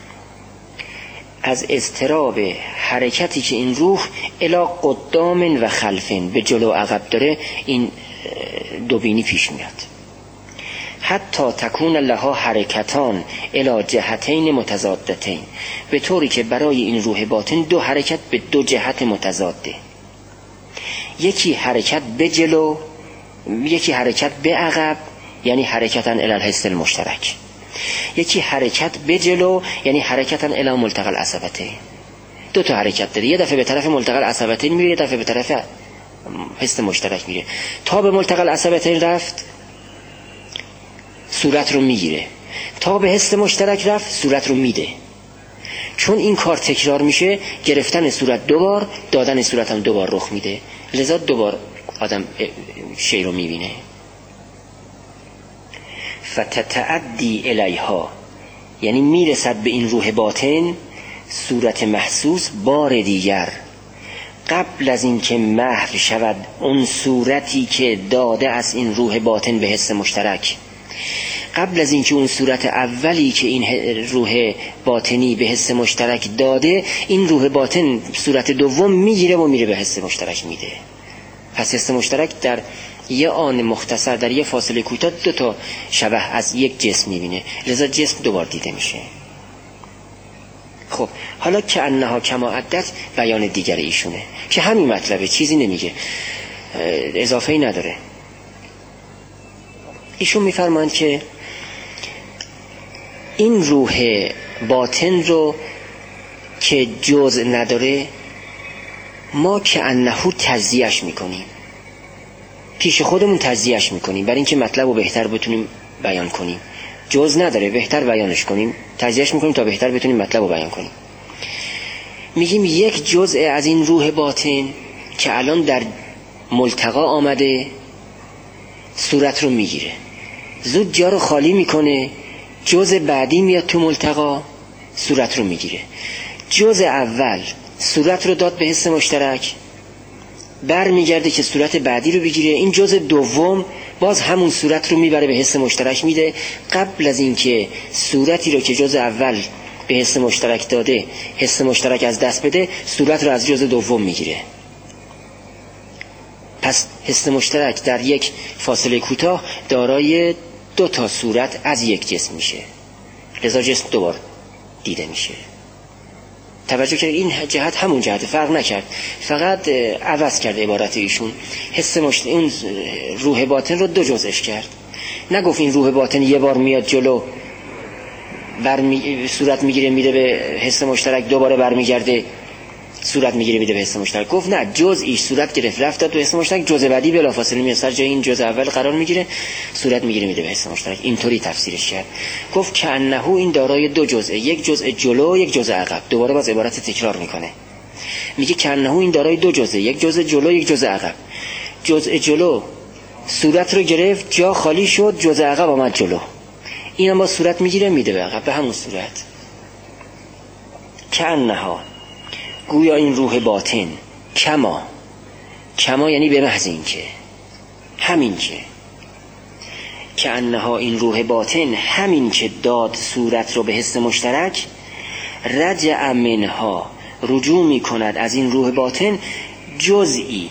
از اضطراب حرکتی که این روح الی قدام و خلفن به جلو عقب داره، این دوبینی پیش میاد. حتی تکون لها حرکتان الی جهتین متضادتین، به طوری که برای این روح باطن دو حرکت به دو جهت متضاده، یکی حرکت به جلو، یکی حرکت به عقب، یعنی حرکتاً الی الحس المشترک، یکی حرکت به جلو یعنی حرکتاً الی ملتقى العصبتین. دو تا حرکت داره، یه دفعه به طرف ملتقى العصبتین میره، یه دفعه به طرف حس مشترک میره. تا به ملتقى العصبتین رفت صورت رو میگیره، تا به حس مشترک رفت صورت رو میده. چون این کار تکرار میشه، گرفتن صورت دوبار، دادن صورت هم دوبار رخ میده، لذا دوبار آدم شی رو میبینه. فتتعدی الیها، یعنی میرسد به این روح باطن صورت محسوس بار دیگر، قبل از این که محو شود اون صورتی که داده از این روح باطن به حس مشترک، قبل از این که اون صورت اولی که این روح باطنی به حس مشترک داده، این روح باطن صورت دوم میگیره و میره به حس مشترک میده. پس حس مشترک در یه آن مختصر، در یه فاصله کوتاه، دو تا شبه از یک جسم میبینه، لذا جسم دوبار دیده میشه. خب حالا که انها کما عدت بیان دیگر ایشونه که همین مطلبه، چیزی نمیگه، اضافه‌ای نداره. ایشون میفرمایند که این روح باطن رو که جزء نداره ما که انهو تجزیهش میکنیم، پیش خودمون تجزیهش میکنیم برای اینکه مطلب رو بهتر بتونیم بیان کنیم. جزء نداره، بهتر بیانش کنیم، تجزیهش میکنیم تا بهتر بتونیم مطلب رو بیان کنیم. میگیم یک جزء از این روح باطن که الان در ملتقا آمده صورت رو میگیره، زود جا رو خالی میکنه، جزء بعدی میاد تو ملتقا صورت رو میگیره. جزء اول صورت رو داد به حس مشترک، بر میگرده که صورت بعدی رو بگیره، این جزء دوم باز همون صورت رو میبره به حس مشترک میده، قبل از اینکه صورتی رو که جزء اول به حس مشترک داده حس مشترک از دست بده، صورت رو از جزء دوم میگیره. پس حس مشترک در یک فاصله کوتاه دارای دو تا صورت از یک جسم میشه، لذا جسم دوبار دیده میشه. توجه کرد این جهت همون جهت، فرق نکرد، فقط عوض کرد عبارت ایشون. حس مشت... اون روح باطن رو دو جزش کرد، نگفت این روح باطن یه بار میاد جلو بر می... صورت میگیره میده به حس مشترک، دوباره برمیگرده صورت میگیره میده به حس مشترک. گفت نه، جزئیش صورت گرفت رفت داد تو حس مشترک، جزء بعدی بلافاصله میاد سر جای این جزء اول قرار میگیره، صورت میگیره میده به حس مشترک. اینطوری تفسیرش کرد. گفت که انه این دارای دو جزء، یک جزء جلو یک جزء عقب. دوباره باز عبارت تکرار میکنه، میگه که انه این دارای دو جزء، یک جزء جلو یک جزء عقب. جزء جلو صورت رو گرفت، جا خالی شد، جزء عقب اومد جلو، این هم با صورت میگیره میده به عقب، به همون صورت. که انها گویا این روح باطن کما، کما یعنی به محض این که، همین که، که انها این روح باطن همین که داد صورت رو به حس مشترک، رجع منها رجوع می کند از این روح باطن جزئی،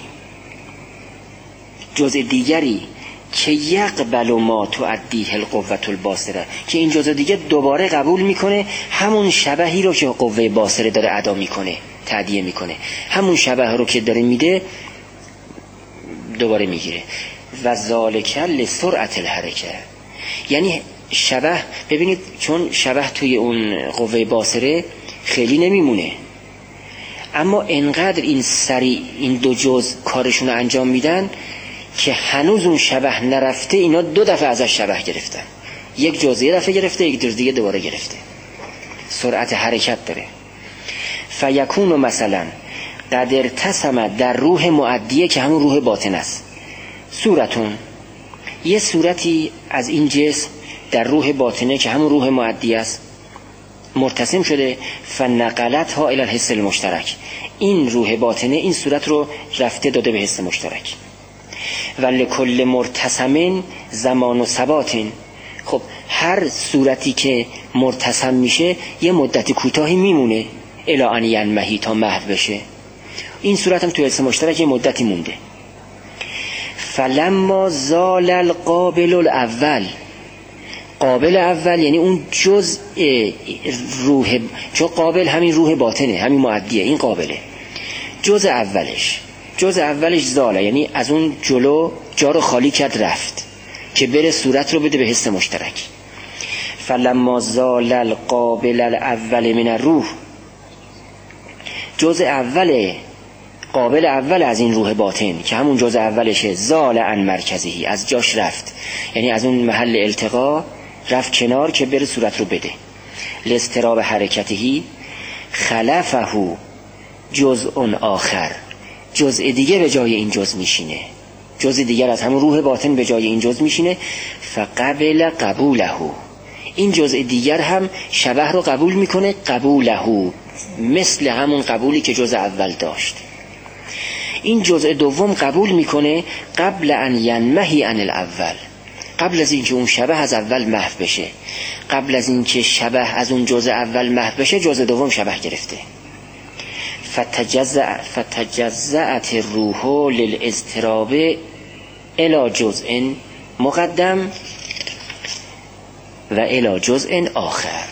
جزء دیگری که یقبل ما تؤدیه القوة الباصره، که این جزء دیگه دوباره قبول میکنه همون شبهی رو که قوه باصره داره ادا میکنه، تأدیه میکنه، همون شبه رو که داره میده دوباره میگیره. و ذالک لسرعت الحرکه، یعنی شبه، ببینید چون شبه توی اون قوه باصره خیلی نمیمونه، اما انقدر این سریع این دو جز کارشون رو انجام میدن که هنوز اون شبه نرفته، اینا دو دفعه ازش شبه گرفتن، یک جز یه دفعه گرفته، یک جز دیگه دوباره گرفته، سرعت حرکت داره. فیکون مثلا قد ارتسم در روح مؤدیه که همون روح باطن است، صورتون، یه صورتی از این جسم در روح باطنه که همون روح مؤدی است مرتسم شده، فنقلتها الی الحس المشترک، این روح باطنه این صورت رو رفته داده به حس مشترک. و لکل مرتسم زمان و ثبات، خب هر صورتی که مرتسم میشه یه مدت کوتاهی میمونه، الی ان ینمحی، تا محو بشه. این صورت هم تو حس مشترک یه مدتی مونده. فلما زال القابل الاول، قابل اول یعنی اون جزء روح، چون قابل همین روح باطنه، همین معدیه، این قابله. جزء اولش جزء اولش زاله، یعنی از اون جلو جا رو خالی کرد رفت که بره صورت رو بده به حس مشترک. فلما زال القابل الاول من الروح، جزء اول قابل اول از این روح باطن که همون جزء اولشه، زال عن مرکزی، از جاش رفت، یعنی از اون محل التقا رفت کنار که بره صورت رو بده. لاضطراب حرکتهی خلفه جزء آخر، جزء دیگه به جای این جزء میشینه، جزء دیگر از همون روح باطن به جای این جزء میشینه. فقبل قبوله، این جزء دیگر هم شبه رو قبول میکنه، قبوله، مثل همون قبولی که جزء اول داشت. این جزء دوم قبول میکنه قبل ان ینمحی عن الاول، قبل از اینکه اون شبه از اول محو بشه، قبل از اینکه شبه از اون جزء اول محو بشه جزء دوم شبه گرفته. فتجزع فتجزعت الروح للاضطراب الی جزء مقدم و الی جزء آخر.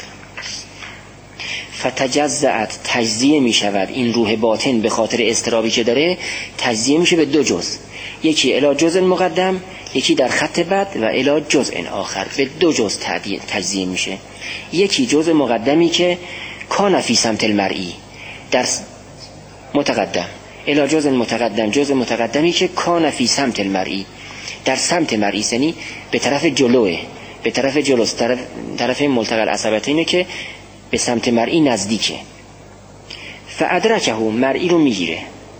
فتجزعت، تجزیه می شود این روح باطن به خاطر اضطرابی که داره، تجزیه میشه به دو جزء، یکی الی جزء مقدم، یکی در خط بعد و الی جزء آخر، به دو جزء تجزیه میشه. یکی جزء مقدمی که کان فی سمت المرئی، در متقدم، الی جزء متقدم، جزء متقدمی که کان فی سمت المرئی، در سمت مرئی، یعنی به طرف جلوه، به طرف جلوست، طرف طرف ملتقی العصبتینه که به سمت مرئی نزدیکه. فادرکه، مرئی رو میگیره.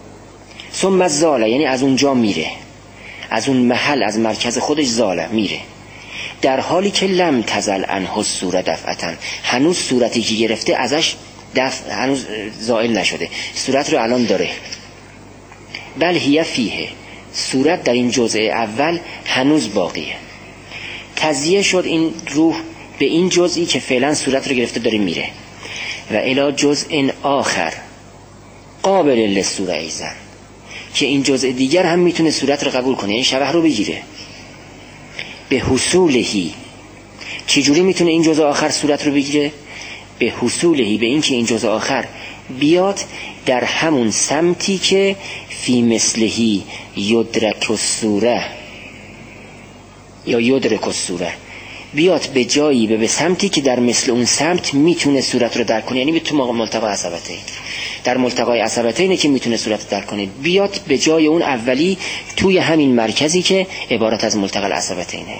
ثم زاله، یعنی از اونجا میره، از اون محل، از مرکز خودش زاله میره، در حالی که لم تزل عنه الصورة دفعتن، هنوز صورتی که گرفته ازش دفع هنوز زائل نشده، صورت رو الان داره. بل هی فیه، صورت در این جزء اول هنوز باقیه. تزیه شد این روح به این جزئی که فعلا صورت رو گرفته داره میره. و الی جزء آخر قابل للصورة ایضا، که این جزء دیگر هم میتونه صورت رو قبول کنه، یعنی شبه رو بگیره. به حصولهی، چجوری میتونه این جزء آخر صورت رو بگیره؟ به حصولهی، به این که این جزء آخر بیاد در همون سمتی که فی مثلهی یدرک الصورة یا یدرک الصورة، بیاد به جایی، به سمتی که در مثل اون سمت میتونه صورت رو درک کنه، یعنی به تو ملتقای عصبتین، در ملتقای عصبتینه که میتونه صورت رو درک کنه، بیاد به جای اون اولی توی همین مرکزی که عبارت از ملتقى العصبتینه.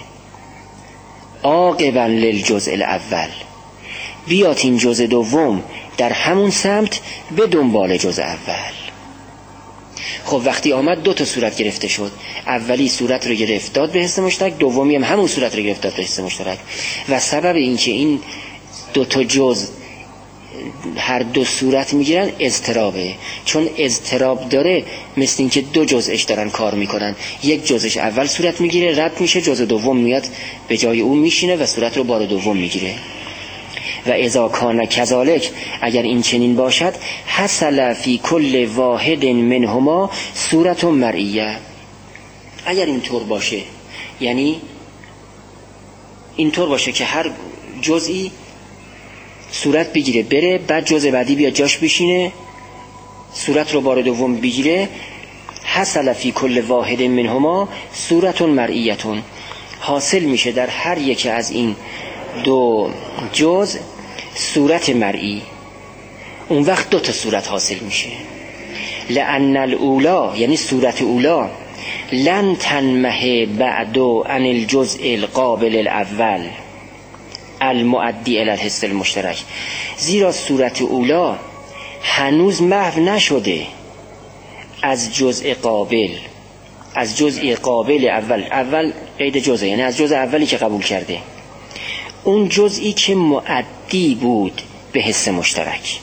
عاقبا للجزء الاول، بیاد این جزء دوم در همون سمت به دنبال جزء اول. خب وقتی آمد دو تا صورت گرفته شد، اولی صورت رو گرفت داد به حس مشترک، دومی هم همون صورت رو گرفت داد به حس مشترک. و سبب این که این دو تا جزء هر دو صورت میگیرن اضطرابه، چون اضطراب داره مثل این که دو جزءش دارن کار میکنن، یک جزءش اول صورت میگیره رد میشه، جزء دوم میاد به جای اون میشینه و صورت رو بار دوم میگیره. و اذا کان کذالک، اگر این چنین باشد، حصل فی کل واحد منهما صورت مرئیه، اگر اینطور باشه، یعنی اینطور باشه که هر جزئی صورت بگیره بره، بعد جزء بعدی بیاد جاش بشینه صورت رو بار دوم بگیره، حصل فی کل واحد منهما صورت مرئیه، حاصل میشه در هر یک از این دو جزء صورت مرئی. اون وقت دو تا صورت حاصل میشه. لأن الاولا، یعنی صورت اولا، لن تنمه بعد عن الجزء القابل الاول المؤدی الی الحس المشترک، زیرا صورت اولا هنوز محو نشده از جزء قابل، از جزء قابل اول، اول قید جزء، یعنی از جزء اولی که قبول کرده، اون جزئی که مؤدی بود به حس مشترک،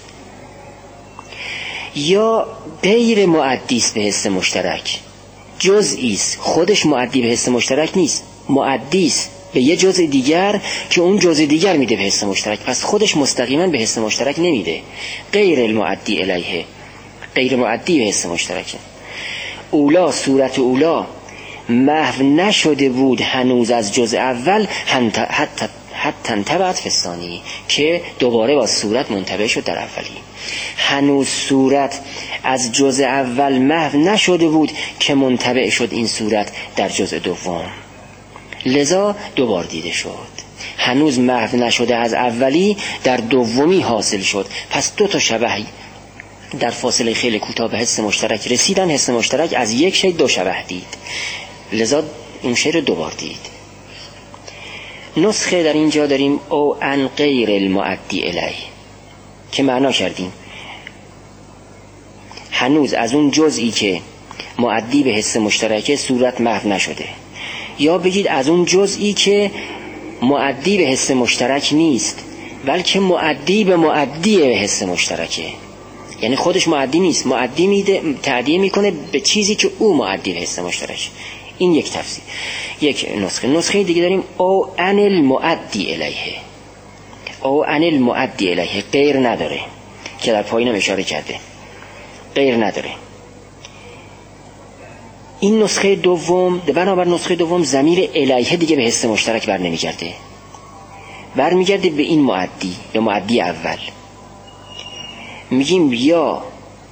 یا غیر مؤدی است به حس مشترک، جزئی است خودش مؤدی به حس مشترک نیست، مؤدی است به یه جزء دیگر که اون جزء دیگر میده به حس مشترک، پس خودش مستقیما به حس مشترک نمیده، غیر المؤدی الیه، غیر مؤدی به حس مشترکه. اولا، صورت اولا محو نشده بود هنوز از جزء اول، حتی حتی انتبهت فی الثانی، که دوباره با صورت منتبه شد در اولی. هنوز صورت از جزء اول محو نشده بود که منتبه شد این صورت در جزء دوم، لذا دوبار دیده شد. هنوز محو نشده از اولی در دومی حاصل شد. پس دو تا شبه در فاصله خیلی کوتاه به حس مشترک رسیدن. حس مشترک از یک شی دو شبه دید، لذا اون شی رو دوبار دید. نسخه در اینجا داریم او ان غیر المعدی الیه، که معنا کردیم هنوز از اون جزئی که معدی به حس مشترک صورت محو نشده، یا بگید از اون جزئی که معدی به حس مشترک نیست بلکه معدی به معدی به حس مشترکه. یعنی خودش معدی نیست، معدی میده، تعدیه میکنه به چیزی که او معدی به حس مشترک. این یک تفسیر، یک نسخه. نسخه دیگه داریم او ان المعدی الیه. او ان المعدی الیه غیر نداره، که در پایینم اشاره کرده غیر نداره. این نسخه دوم، بنابر نسخه دوم ضمیر الیه دیگه به حس مشترک بر نمیگرده، بر میگرده به این معدی، به معدی اول. میگیم یا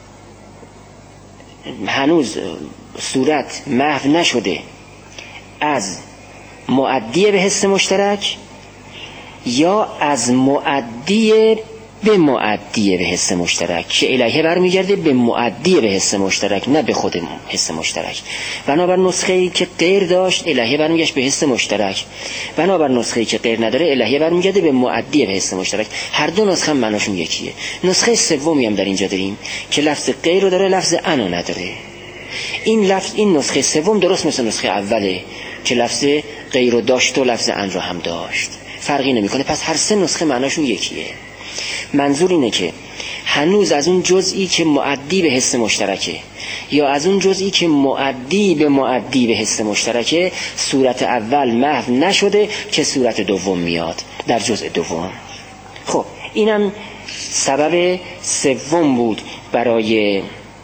هنوز صورت محو نشده از معدی به حس مشترک، یا از معدی به معدی به حس مشترک، که الیه برمیگرده به معدی به حس مشترک، نه به خود حس مشترک. بنابر نسخه‌ای که غیر داشت الیه برمیگشت به حس مشترک، بنابر نسخه‌ای که غیر نداره الیه برمیگرده به معدی به حس مشترک. هر دو نسخه هم معناشون یکیه. نسخه سومی هم در اینجا داریم که لفظ غیر رو داره، لفظ انا نداره. این لفظ، این نسخه سوم درست مثل نسخه اوله که لفظ غیر رو داشت و لفظ ان رو هم داشت، فرقی نمیکنه. پس هر سه نسخه معناشون یکیه. منظور اینه که هنوز از اون جزئی که معدی به حس مشترکه، یا از اون جزئی که معدی به معدی به حس مشترکه، صورت اول محو نشده که صورت دوم میاد در جزء دوم. خب اینم سبب سوم بود برای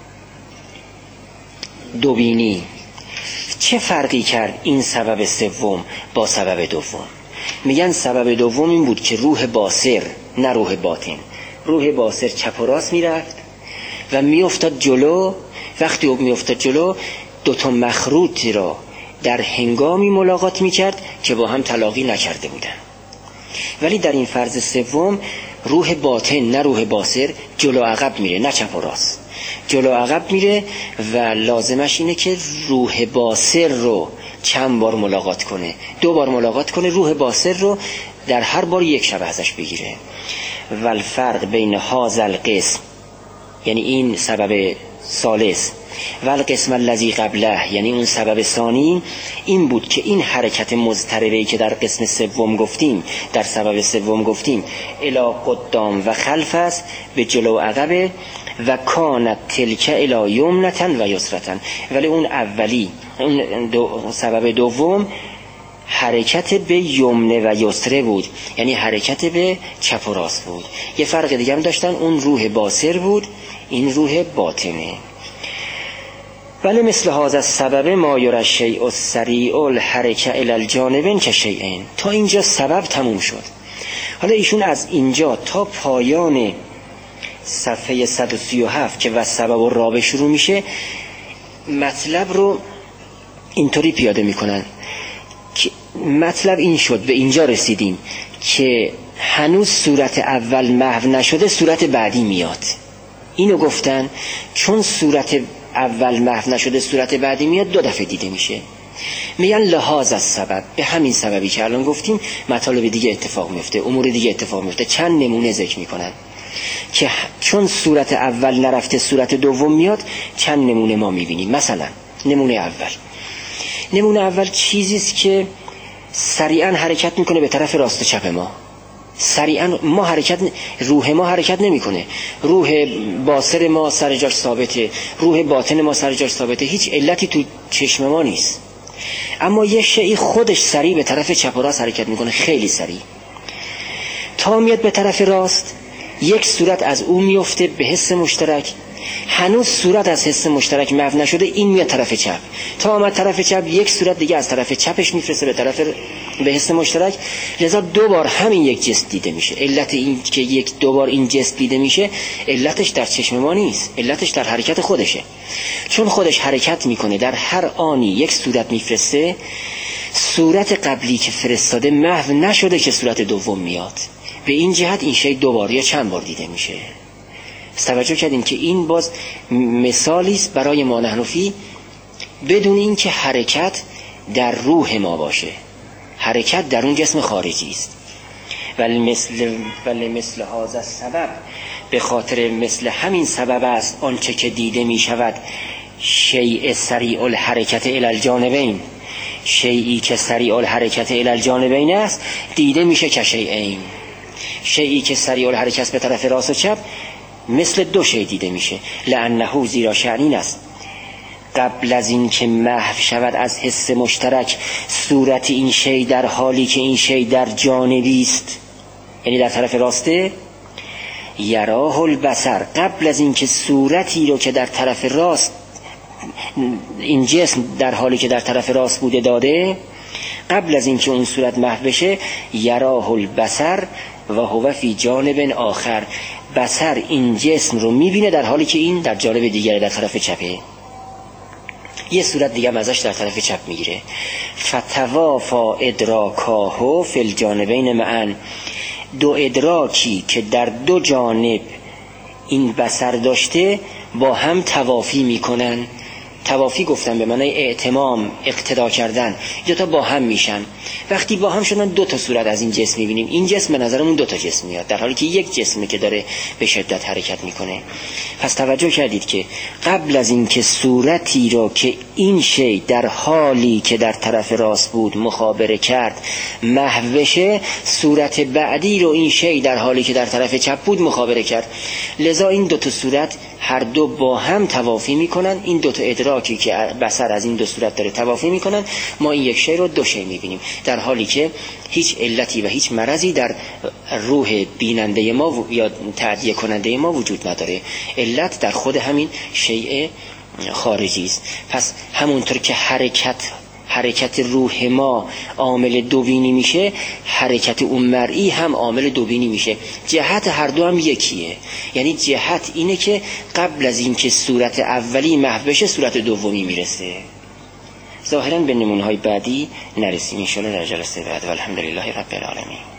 دوبینی. چه فرقی کرد این سبب سوم با سبب دوم؟ میگن سبب دوم این بود که روح باصر، نه روح باطن، روح باصر چپ و راست میرفت و میافتاد جلو. وقتی او میافتاد جلو دوتا مخروط را در هنگامی ملاقات میکرد که با هم تلاقی نکرده بودن. ولی در این فرض سوم روح باطن، نه روح باصر، جلو عقب میره، نه چپ و راست، جلو عقب میره و لازمش اینه که روح باصر رو چند بار ملاقات کنه، دو بار ملاقات کنه، روح باصر رو در هر بار یک شبه ازش بگیره. و الفرق بین هذا القسم، یعنی این سبب ثالث، و القسم الذی قبله، یعنی اون سبب ثانی، این بود که این حرکت مضطربی که در قسم سوم گفتیم، در سبب سوم گفتیم الی قدام و خلف است، به جلو و عقبه، و کانت تلک الی یمنتن و یسرتن. ولی اون اولی، اون دو سبب دوم حرکت به یمنه و یسره بود، یعنی حرکت به چپ و راست بود. یه فرق دیگه هم داشتن، اون روح باصر بود، این روح باطنه. ولی مثل هذا السبب ما یرى الشیء السریع الحرکه الی الجانبین که شیئین. تا اینجا سبب تموم شد. حالا ایشون از اینجا تا پایان صفحه صد و سی و هفت که و سبب و رابع شروع میشه، مطلب رو اینطوری پیاده میکنن که مطلب این شد، به اینجا رسیدیم که هنوز صورت اول محو نشده، صورت بعدی میاد. اینو گفتن چون صورت اول محو نشده صورت بعدی میاد، دو دفعه دیده میشه. میگن لحاظ از سبب، به همین سببی که الان گفتیم مطالب دیگه اتفاق میفته، امور دیگه اتفاق میفته. چند نمونه ذکر میکنن که چون صورت اول نرفته صورت دوم میاد. چند نمونه ما میبینیم. مثلا نمونه اول، نمونه اول چیزیست که سریعا حرکت میکنه به طرف راست چپ ما. سریعا ما حرکت، روح ما حرکت نمیکنه، روح باصر ما سر جاش ثابته، روح باطن ما سر جاش ثابته، هیچ علتی تو چشم ما نیست. اما یه شیء خودش سریع به طرف چپ و راست حرکت میکنه، خیلی سریع. تا میاد به طرف راست یک صورت از او میفته به حس مشترک، هنوز صورت از حس مشترک محو نشده، این میاد طرف چپ. تا آمد طرف چپ یک صورت دیگه از طرف چپش میفرسته به طرف به حس مشترک، لذا دو بار همین یک جسم دیده میشه. علت این که یک دو بار این جسم دیده میشه، علتش در چشم ما نیست، علتش در حرکت خودشه. چون خودش حرکت میکنه، در هر آنی یک صورت میفرسته، صورت قبلی که فرستاده محو نشده که صورت دوم میاد. به این جهت این شی دو بار یا چند بار دیده میشه. توجه کردیم که این باز مثالی است برای ما نحنفی، بدون این که حرکت در روح ما باشه، حرکت در اون جسم خارجی است. ولی مثل ولی مثل هذا السبب، به خاطر مثل همین سبب است آنچه که دیده می شود شیء سریع الحرکت الی الجانبین، شیئی که سریع الحرکت الی الجانبین است دیده میشه که شیئین. شیئی که سریع الحرکت به طرف راست و چپ مثل دو شی دیده میشه. لانه زیرا شأن است قبل از این که محو شود از حس مشترک صورت این شی در حالی که این شی در جانبی است، یعنی در طرف راسته، یراه البصر، قبل از این که صورتی رو که در طرف راست این جسم در حالی که در طرف راست بوده داده، قبل از این که اون صورت محو بشه، یراه البصر و هو فی جانب آخر، بصر این جسم رو میبینه در حالی که این در جانب دیگری در طرف چپه. یه صورت دیگه ازش در طرف چپ میگیره. فتوافا ادراکاهو فی الجانبین معا، دو ادراکی که در دو جانب این بصر داشته با هم توافی میکنن. توافی گفتن به معنای اعتمام، اقتدا کردن. دو تا با هم میشن. وقتی با هم شدن دو تا صورت از این جسم میبینیم. این جسم به نظرمون دو تا جسم میاد، در حالی که یک جسمی که داره به شدت حرکت میکنه. پس توجه کردید که قبل از این که صورتی رو که این شی در حالی که در طرف راست بود مخابره کرد محو بشه، صورت بعدی رو این شی در حالی که در طرف چپ بود مخابره کرد. لذا این دو تا صورت هر دو با هم توافی میکنن. این دو تا ادراکی که بصر از این دو صورت داره توافی میکنن، ما این یک شی رو دو شی میبینیم، در حالی که هیچ علتی و هیچ مرضی در روح بیننده ما یا تأدیه کننده ما وجود نداره. علت در خود همین شیء خارجی است. پس همونطور که حرکت حرکت روح ما عامل دوبینی میشه، حرکت اون مرئی هم عامل دوبینی میشه. جهت هر دو هم یکیه، یعنی جهت اینه که قبل از این که صورت اولی محو بشه صورت دومی میرسه. ظاهراً به نمونه‌های بعدی نرسیم ان شاء الله در جلسه بعد. والحمدلله رب العالمین.